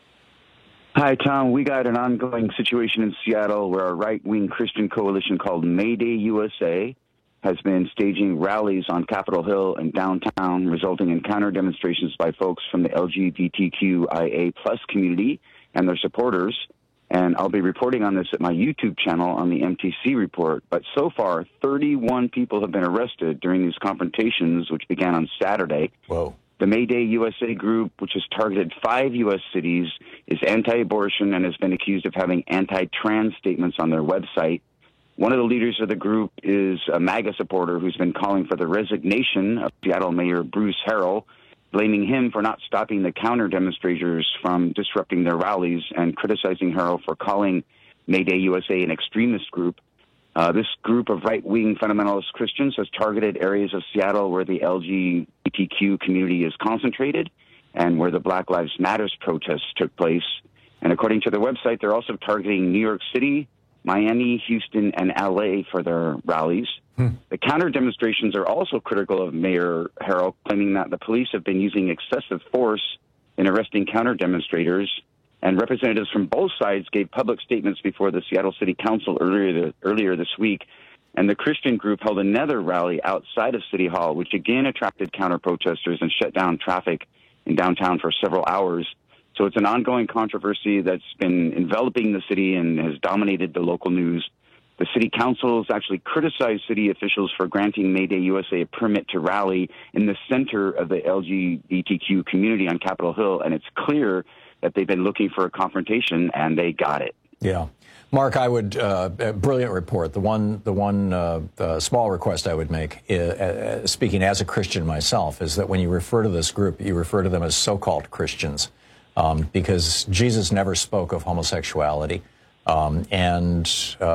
Hi, Tom. We got an ongoing situation in Seattle where a right-wing Christian coalition called Mayday U S A has been staging rallies on Capitol Hill and downtown, resulting in counter-demonstrations by folks from the L G B T Q I A plus community and their supporters. And I'll be reporting on this at my YouTube channel on the M T C report. But so far, thirty-one people have been arrested during these confrontations, which began on Saturday. Whoa. The Mayday U S A group, which has targeted five U S cities, is anti-abortion and has been accused of having anti-trans statements on their website. One of the leaders of the group is a MAGA supporter who's been calling for the resignation of Seattle Mayor Bruce Harrell, blaming him for not stopping the counter-demonstrators from disrupting their rallies and criticizing Harrell for calling Mayday U S A an extremist group. Uh, this group of right-wing fundamentalist Christians has targeted areas of Seattle where the L G B T Q community is concentrated and where the Black Lives Matters protests took place. And according to their website, they're also targeting New York City, Miami, Houston, and L A for their rallies. Hmm. The counter-demonstrations are also critical of Mayor Harrell, claiming that the police have been using excessive force in arresting counter-demonstrators. And representatives from both sides gave public statements before the Seattle City Council earlier the, earlier this week. And the Christian group held another rally outside of City Hall, which again attracted counter-protesters and shut down traffic in downtown for several hours. So it's an ongoing controversy that's been enveloping the city and has dominated the local news. The City Council has actually criticized city officials for granting Mayday U S A a permit to rally in the center of the L G B T Q community on Capitol Hill, and it's clear that they've been looking for a confrontation, and they got it. Yeah. Mark, I would, uh, a brilliant report. The one, the one uh, uh, small request I would make, uh, uh, speaking as a Christian myself, is that when you refer to this group, you refer to them as so-called Christians, um, because Jesus never spoke of homosexuality. Um, and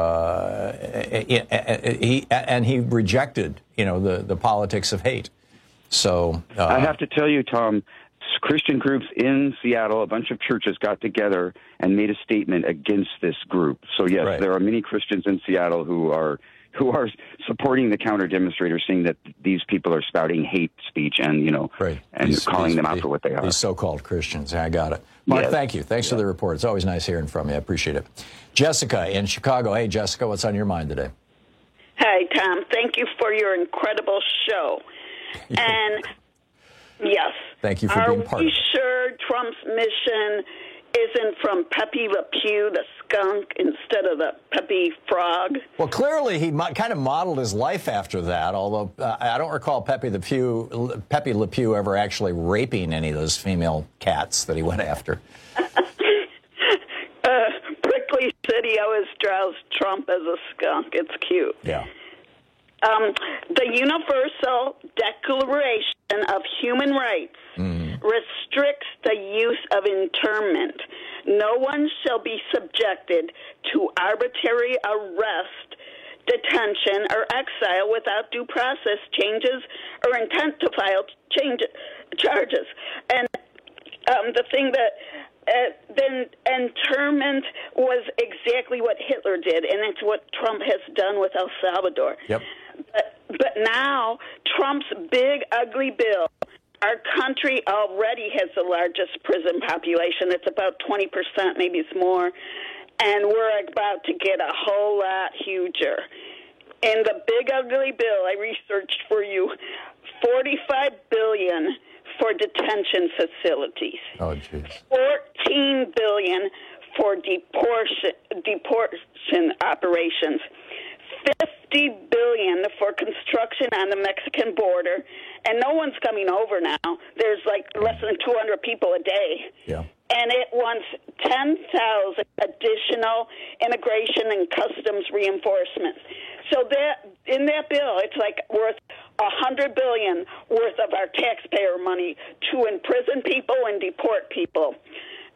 uh, he and he rejected, you know, the, the politics of hate. So uh, I have to tell you, Tom, Christian groups in Seattle, a bunch of churches got together and made a statement against this group. So yes, right. There are many Christians in Seattle who are who are supporting the counter demonstrators, saying that these people are spouting hate speech and you know right. and these, calling these, them out these, for what they are. These so-called Christians. I got it. Mark, yes. Thank you. Thanks yeah. for the report. It's always nice hearing from you. I appreciate it. Jessica in Chicago. Hey, Jessica, what's on your mind today? Hi, Tom. Thank you for your incredible show. And yes. Thank you for Are being part we of it. sure Trump's mission isn't from Pepe Le Pew, the skunk, instead of the Pepe Frog? Well, clearly he mo- kind of modeled his life after that, although uh, I don't recall Pepe Le Pew, Pepe Le Pew ever actually raping any of those female cats that he went after. uh, Prickly City always draws Trump as a skunk. It's cute. Yeah. Um, the Universal Declaration of Human Rights mm. restricts the use of internment. No one shall be subjected to arbitrary arrest, detention, or exile without due process, changes, or intent to file change, charges. And um, the thing that Uh, then internment was exactly what Hitler did, and it's what Trump has done with El Salvador. Yep. But, but now, Trump's big, ugly bill, our country already has the largest prison population. It's about twenty percent, maybe it's more, and we're about to get a whole lot huger. In the big, ugly bill, I researched for you, forty-five billion dollars for detention facilities. Oh, jeez. fourteen billion dollars for deportation, deportation operations. fifty billion dollars for construction on the Mexican border. And no one's coming over now. There's like less than two hundred people a day. Yeah. And it wants ten thousand additional immigration and customs reinforcements. So that in that bill, it's like worth a hundred billion worth of our taxpayer money to imprison people and deport people.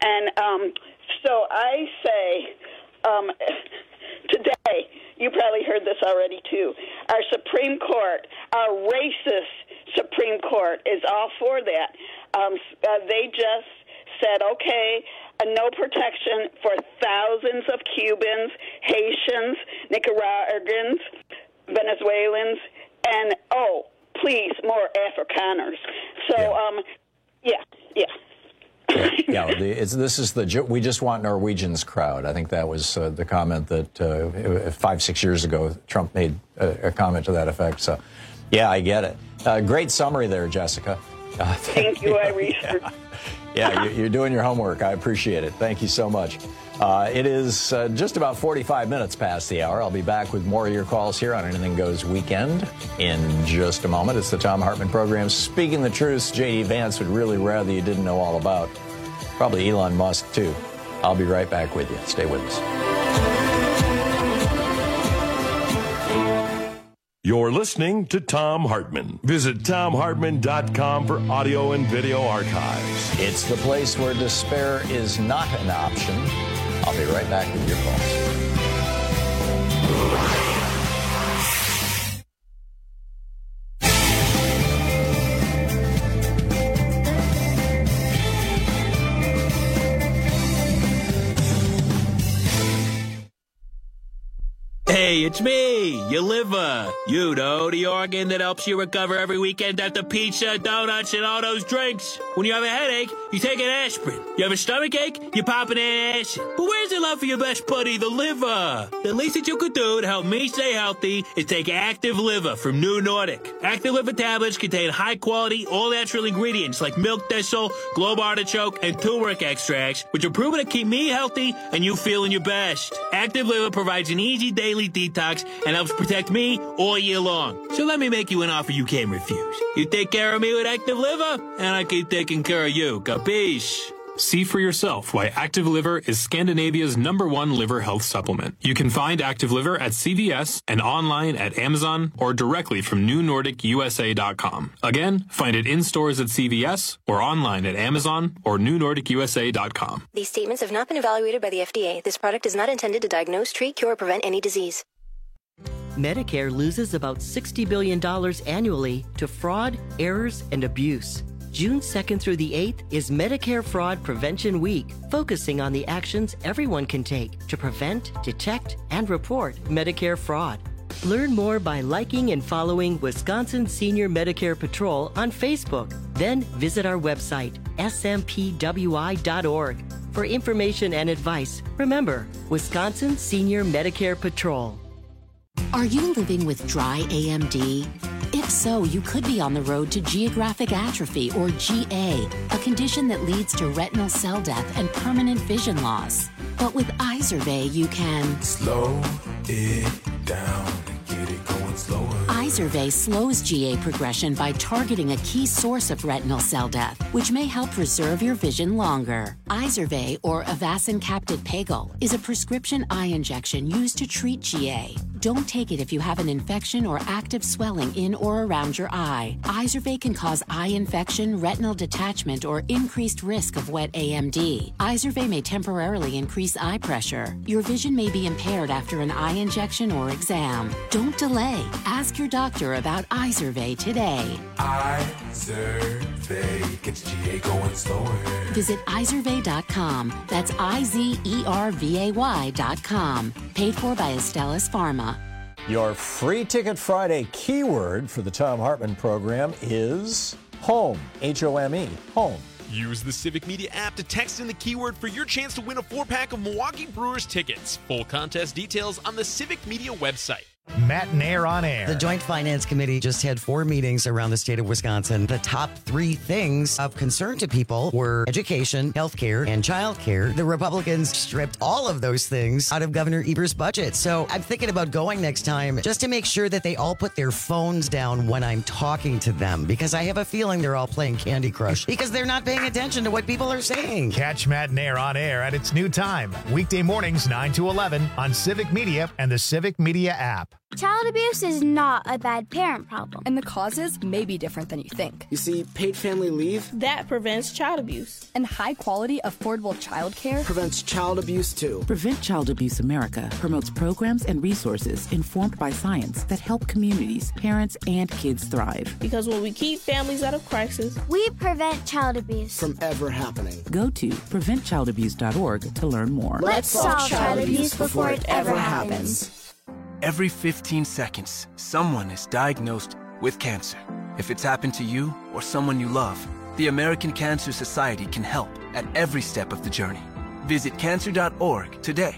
And um, so I say um, today, you probably heard this already too, our Supreme Court, our racist Supreme Court is all for that. Um, uh, they just said, okay, uh, no protection for thousands of Cubans, Haitians, Nicaraguans, Venezuelans, and, oh, please, more Afrikaners. So, Yeah. um, yeah, yeah. Yeah, the, it's, this is the ju- we just want Norwegians crowd. I think that was uh, the comment that uh, five, six years ago, Trump made a, a comment to that effect. So, yeah, I get it. Uh, great summary there, Jessica. Uh, Thank you, I researched. Yeah, you, you're doing your homework. I appreciate it. Thank you so much. Uh, it is uh, just about forty-five minutes past the hour. I'll be back with more of your calls here on Anything Goes Weekend in just a moment. It's the Thom Hartmann Program. Speaking the truth, J D. Vance would really rather you didn't know all about. Probably Elon Musk, too. I'll be right back with you. Stay with us. You're listening to Thom Hartmann. Visit Thom Hartmann dot com for audio and video archives. It's the place where despair is not an option. I'll be right back with your calls. Hey, it's me, your liver. You know, the organ that helps you recover every weekend after pizza, donuts, and all those drinks. When you have a headache, you take an aspirin. You have a stomach ache, you pop an acid. But where's the love for your best buddy, the liver? The least that you could do to help me stay healthy is take Active Liver from New Nordic. Active Liver tablets contain high-quality, all-natural ingredients like milk thistle, globe artichoke, and turmeric extracts, which are proven to keep me healthy and you feeling your best. Active Liver provides an easy daily detox and helps protect me all year long. So let me make you an offer you can't refuse. You take care of me with Active Liver, and I keep taking care of you. Capiche? See for yourself why Active Liver is Scandinavia's number one liver health supplement. You can find Active Liver at C V S and online at Amazon or directly from New Nordic U S A dot com. Again, find it in stores at C V S or online at Amazon or New Nordic U S A dot com. These statements have not been evaluated by the F D A. This product is not intended to diagnose, treat, cure, or prevent any disease. Medicare loses about sixty billion dollars annually to fraud, errors, and abuse. June second through the eighth is Medicare Fraud Prevention Week, focusing on the actions everyone can take to prevent, detect, and report Medicare fraud. Learn more by liking and following Wisconsin Senior Medicare Patrol on Facebook. Then visit our website, S M P W I dot org, for information and advice. Remember, Wisconsin Senior Medicare Patrol. Are you living with dry A M D? If so, you could be on the road to geographic atrophy, or G A, a condition that leads to retinal cell death and permanent vision loss. But with Izervay, you can slow it down and get it going slower. Izervay slows G A progression by targeting a key source of retinal cell death, which may help preserve your vision longer. Izervay, or Avastin Captid Pagel, is a prescription eye injection used to treat G A. Don't take it if you have an infection or active swelling in or around your eye. Izervay can cause eye infection, retinal detachment, or increased risk of wet A M D. Izervay may temporarily increase eye pressure. Your vision may be impaired after an eye injection or exam. Don't delay. Ask your doctor about Izervay today. Izervay gets G A going slower. Visit Izervay dot com. That's I Z E R V A Y dot com. Paid for by Astellas Pharma. Your Free Ticket Friday keyword for the Thom Hartmann Program is home. H O M E. Home. Use the Civic Media app to text in the keyword for your chance to win a four-pack of Milwaukee Brewers tickets. Full contest details on the Civic Media website. Matt and Air on Air. The Joint Finance Committee just had four meetings around the state of Wisconsin. The top three things of concern to people were education, healthcare, and childcare. The Republicans stripped all of those things out of Governor Evers' budget. So I'm thinking about going next time just to make sure that they all put their phones down when I'm talking to them, because I have a feeling they're all playing Candy Crush because they're not paying attention to what people are saying. Catch Matt and Air on Air at its new time, weekday mornings nine to eleven on Civic Media and the Civic Media app. app. Child abuse is not a bad parent problem. And the causes may be different than you think. You see, paid family leave, That prevents child abuse. And high-quality, affordable child care prevents child abuse, too. Prevent Child Abuse America promotes programs and resources informed by science that help communities, parents, and kids thrive. Because when we keep families out of crisis, we prevent child abuse. From ever happening. Go to prevent child abuse dot org to learn more. Let's solve child abuse before it ever happens. Every fifteen seconds, someone is diagnosed with cancer. If it's happened to you or someone you love, the American Cancer Society can help at every step of the journey. Visit cancer dot org today.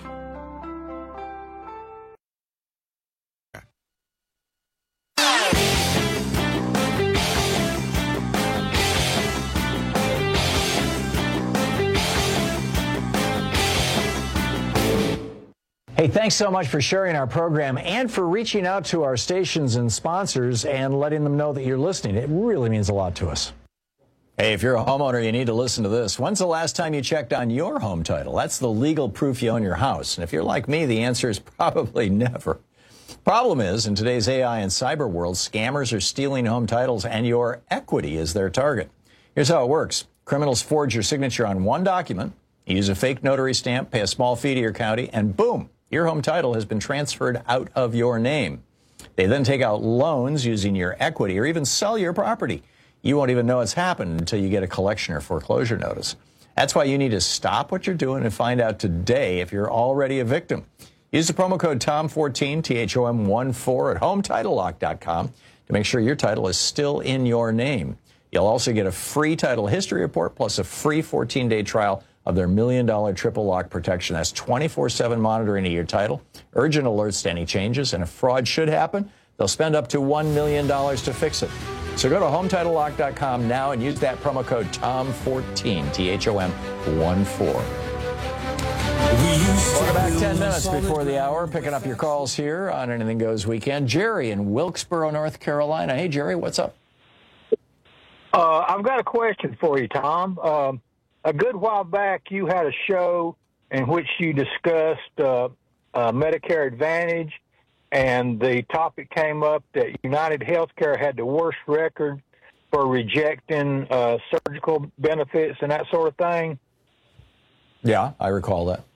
Hey, thanks so much for sharing our program and for reaching out to our stations and sponsors and letting them know that you're listening. It really means a lot to us. Hey, if you're a homeowner, you need to listen to this. When's the last time you checked on your home title? That's the legal proof you own your house. And if you're like me, the answer is probably never. Problem is, in today's A I and cyber world, scammers are stealing home titles and your equity is their target. Here's how it works. Criminals forge your signature on one document, use a fake notary stamp, pay a small fee to your county, and boom, your home title has been transferred out of your name. They then take out loans using your equity or even sell your property. You won't even know it's happened until you get a collection or foreclosure notice. That's why you need to stop what you're doing and find out today if you're already a victim. Use the promo code T O M fourteen, T H O M one four, at home title lock dot com to make sure your title is still in your name. You'll also get a free title history report plus a free fourteen-day trial of their million dollar triple lock protection. That's twenty-four seven monitoring of your title, urgent alerts to any changes, and if fraud should happen, they'll spend up to one million dollars to fix it. So go to home title lock dot com now and use that promo code T O M fourteen, T H O M one four. Welcome back ten minutes before the hour, picking up your calls here on Anything Goes Weekend. Jerry in Wilkesboro, North Carolina. Hey, Jerry, what's up? Uh, I've got a question for you, Tom. Um, A good while back, you had a show in which you discussed uh, uh, Medicare Advantage, and the topic came up that United Healthcare had the worst record for rejecting uh, surgical benefits and that sort of thing. Yeah, I recall that.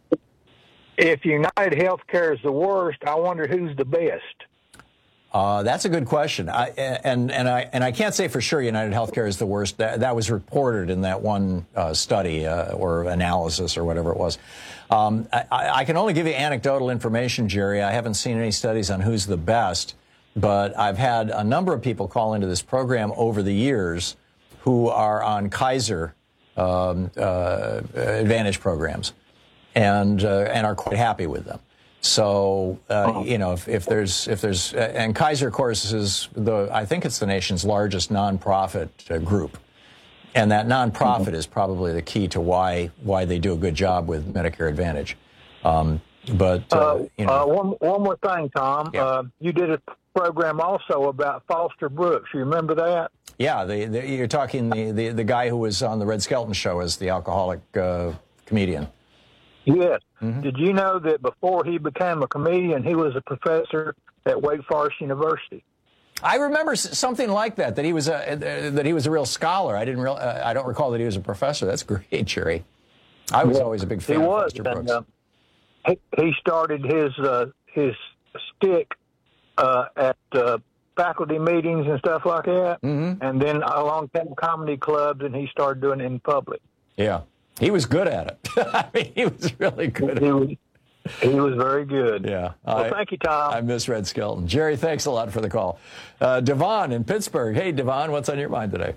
If United Healthcare is the worst, I wonder who's the best. Uh, that's a good question. I, and, and, I, and I can't say for sure United Healthcare is the worst. That, that was reported in that one uh, study uh, or analysis or whatever it was. Um, I, I can only give you anecdotal information, Jerry. I haven't seen any studies on who's the best, but I've had a number of people call into this program over the years who are on Kaiser um, uh, Advantage programs and, uh, and are quite happy with them. So, uh, you know, if, if there's, if there's, uh, and Kaiser, of course, is the, I think it's the nation's largest nonprofit uh, group. And that nonprofit mm-hmm. is probably the key to why, why they do a good job with Medicare Advantage. Um, but, uh, uh, you know. Uh, one, one more thing, Tom. Yeah. Uh, you did a program also about Foster Brooks. You remember that? Yeah, the, the, you're talking the, the, the guy who was on the Red Skelton show as the alcoholic uh, comedian. Yes. Mm-hmm. Did you know that before he became a comedian, he was a professor at Wake Forest University? I remember something like that. That he was a uh, that he was a real scholar. I didn't. Real, uh, I don't recall that he was a professor. That's great, Jerry. I was yeah, always a big fan he of was, Foster Brooks. And, uh, he, he started his uh, his stick uh, at uh, faculty meetings and stuff like that, mm-hmm. and then along came comedy clubs, and he started doing it in public. Yeah. He was good at it. I mean, he was really good he at was, it. He was very good. Yeah. Well, I, thank you, Tom. I miss Red Skelton. Jerry, thanks a lot for the call. Uh, Devon in Pittsburgh. Hey, Devon, what's on your mind today?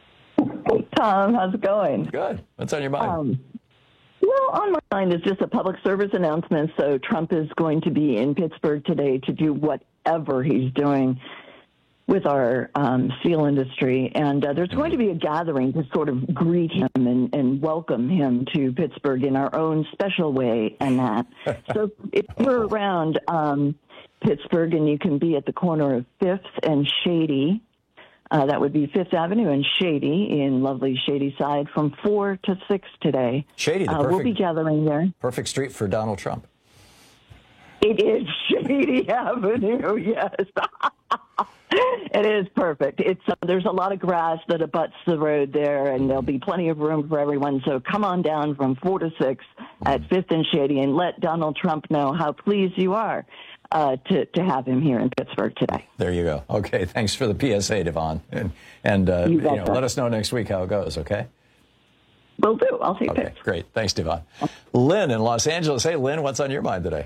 Tom, how's it going? Good. What's on your mind? Um, well, on my mind is just a public service announcement. So Trump is going to be in Pittsburgh today to do whatever he's doing with our um, steel industry. And uh, there's going to be a gathering to sort of greet him and, and welcome him to Pittsburgh in our own special way and that. So if you're around um, Pittsburgh and you can be at the corner of Fifth and Shady, uh, that would be Fifth Avenue and Shady in lovely Shady Side from four to six today. Shady, the uh, perfect, we'll be gathering there. Perfect street for Donald Trump. It is Shady Avenue, yes. It is perfect. It's uh, there's a lot of grass that abuts the road there, and there'll be plenty of room for everyone. So come on down from four to six at Fifth and Shady, and let Donald Trump know how pleased you are uh, to to have him here in Pittsburgh today. There you go. Okay, thanks for the P S A, Devon, and and uh, you, you know, let us know next week how it goes. Okay. Will do. I'll take okay, it. Great. Thanks, Devon. Lynn in Los Angeles. Hey, Lynn, what's on your mind today?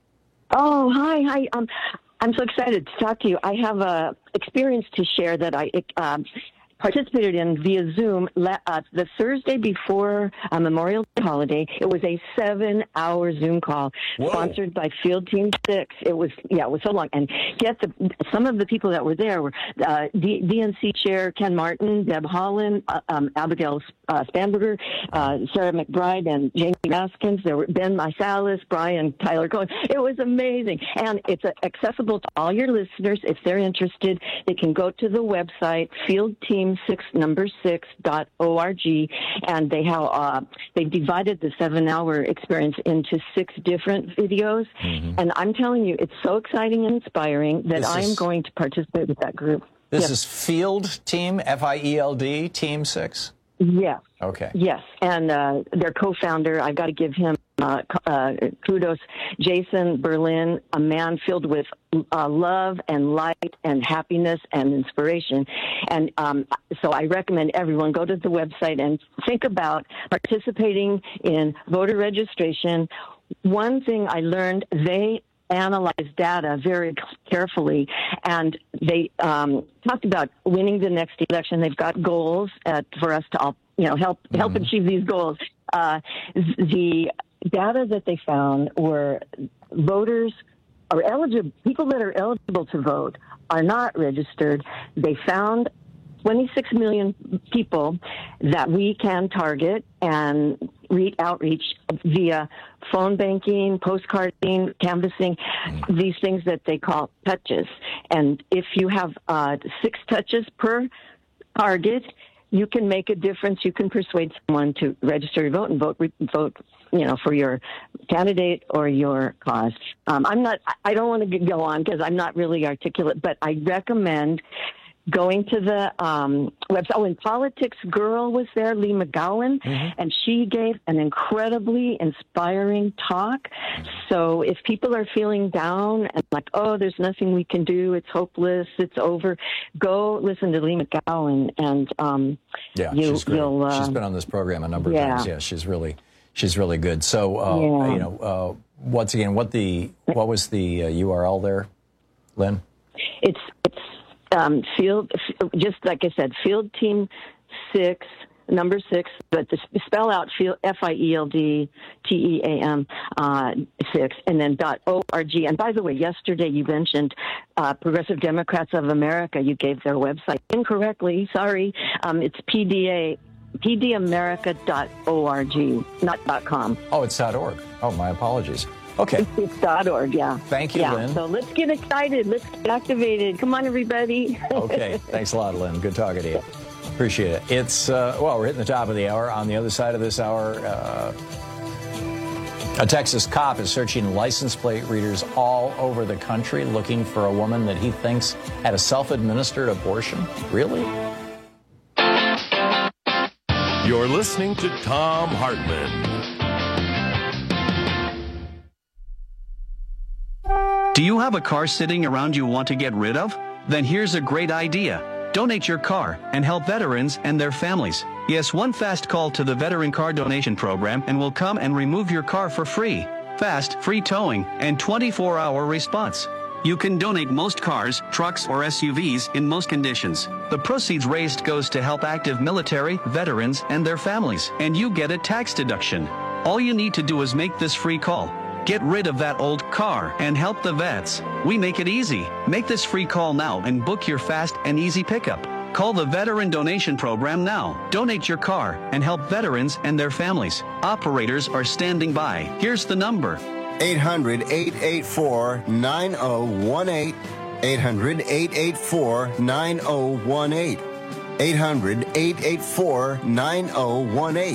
Oh, hi, hi. Um, I'm so excited to talk to you. I have a experience to share that I um, participated in via Zoom uh, the Thursday before uh, Memorial Day holiday. It was a seven-hour Zoom call Whoa. sponsored by Field Team Six. It was yeah, it was so long. And get the some of the people that were there were uh, D- DNC Chair Ken Martin, Deb Haaland, uh, um, Abigail uh, Spanberger, uh, Sarah McBride, and Jamie Raskins. There were Ben Meisalas, Brian Tyler Cohen. It was amazing, and it's uh, accessible to all your listeners if they're interested. They can go to the website Field Team Six number six dot org, and they have uh, they divided the seven hour experience into six different videos. Mm-hmm. And I'm telling you, it's so exciting and inspiring that I am going to participate with that group. This yes. is Field Team, F I E L D, Team Six? Yes. Okay. Yes, and uh, their co-founder, I've got to give him uh, uh, kudos, Jason Berlin, a man filled with uh, love and light and happiness and inspiration. And um, so I recommend everyone go to the website and think about participating in voter registration. One thing I learned, they analyze data very carefully, and they um, talked about winning the next election. They've got goals uh, for us to all, you know, help help mm-hmm. achieve these goals. Uh, the data that they found were voters are eligible, people that are eligible to vote are not registered. They found twenty-six million people that we can target and reach outreach via phone banking, postcarding, canvassing, these things that they call touches. And if you have uh, six touches per target, you can make a difference. You can persuade someone to register your vote and vote, vote, you know, for your candidate or your cause. Um, I'm not, I don't want to go on because I'm not really articulate, but I recommend going to the um, website. Oh, and Politics Girl was there, Lee McGowan, mm-hmm. and she gave an incredibly inspiring talk. So if people are feeling down and like, oh, there's nothing we can do, it's hopeless, it's over, go listen to Lee McGowan, and um, yeah, you, she's great. You'll, uh, she's been on this program a number of yeah. times. Yeah, she's really, she's really good. So, uh, yeah. you know, uh, once again, what the what was the uh, U R L there, Lynn? It's it's. Um, field, just like I said, Field Team Six, number six, but the spell out field, F I E L D T E A M uh, six, and then dot O R G. And by the way, yesterday you mentioned uh, Progressive Democrats of America. You gave their website incorrectly. Sorry, um, it's P D A. P D America dot org, not dot .com. Oh, it's .org. Oh, my apologies. Okay. It's, it's .org, yeah. Thank you, yeah. Lynn. So let's get excited. Let's get activated. Come on, everybody. Okay. Thanks a lot, Lynn. Good talking to you. Appreciate it. It's, uh, well, we're hitting the top of the hour. On the other side of this hour, uh, a Texas cop is searching license plate readers all over the country looking for a woman that he thinks had a self-administered abortion. Really? You're listening to Thom Hartmann. Do you have a car sitting around you want to get rid of? Then here's a great idea. Donate your car and help veterans and their families. Yes, one fast call to the Veteran Car Donation Program and we'll come and remove your car for free. Fast, free towing, and twenty-four hour response. You can donate most cars, trucks, or S U Vs in most conditions. The proceeds raised goes to help active military, veterans, and their families, and you get a tax deduction. All you need to do is make this free call. Get rid of that old car and help the vets. We make it easy. Make this free call now and book your fast and easy pickup. Call the Veteran Donation Program now. Donate your car and help veterans and their families. Operators are standing by. Here's the number. eight hundred, eight eight four, nine oh one eight. eight hundred, eight eight four, nine oh one eight. eight hundred, eight eight four, nine oh one eight.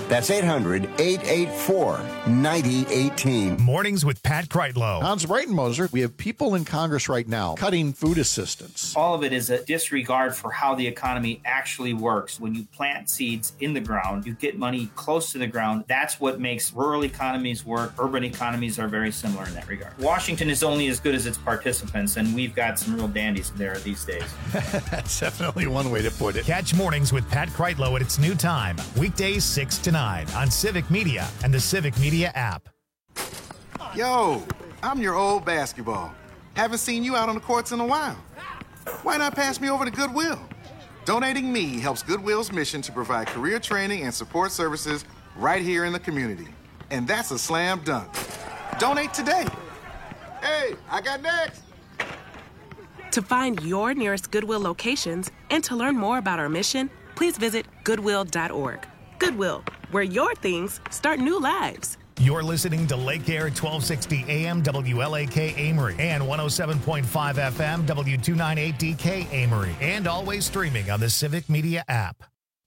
That's eight hundred, eight eight four, nine oh one eight. Mornings with Pat Kreitlow. Hans Breitenmoser, we have people in Congress right now cutting food assistance. All of it is a disregard for how the economy actually works. When you plant seeds in the ground, you get money close to the ground. That's what makes rural economies work. Urban economies are very similar in that regard. Washington is only as good as its participants, and we've got some real dandies there these days. That's definitely one way to put it. Catch Mornings with Pat Kreitlow at its new time, weekdays six to nine on Civic Media and the Civic Media app. Yo, I'm your old basketball. Haven't seen you out on the courts in a while. Why not pass me over to Goodwill? Donating me helps Goodwill's mission to provide career training and support services right here in the community. And that's a slam dunk. Donate today. Hey, I got next. To find your nearest Goodwill locations and to learn more about our mission, please visit goodwill dot org. Goodwill, where your things start new lives. You're listening to Lake Air twelve sixty A M W L A K Amory and one oh seven point five F M W two ninety-eight D K Amory, and always streaming on the Civic Media app.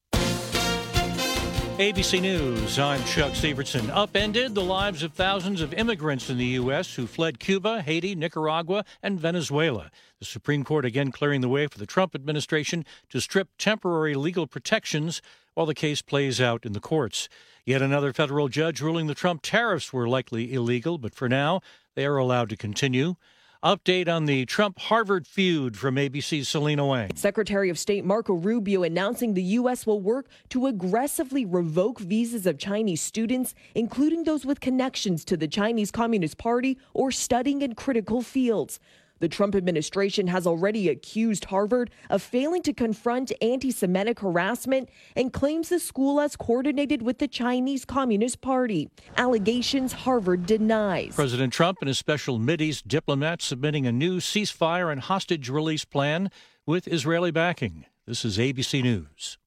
A B C News, I'm Chuck Severson. Upended the lives of thousands of immigrants in the U S who fled Cuba, Haiti, Nicaragua, and Venezuela. The Supreme Court again clearing the way for the Trump administration to strip temporary legal protections while the case plays out in the courts. Yet another federal judge ruling the Trump tariffs were likely illegal, but for now, they are allowed to continue. Update on the Trump-Harvard feud from A B C's Selena Wang. Secretary of State Marco Rubio announcing the U S will work to aggressively revoke visas of Chinese students, including those with connections to the Chinese Communist Party or studying in critical fields. The Trump administration has already accused Harvard of failing to confront anti-Semitic harassment and claims the school has coordinated with the Chinese Communist Party. Allegations Harvard denies. President Trump and his special Mideast diplomat submitting a new ceasefire and hostage release plan with Israeli backing. This is A B C News.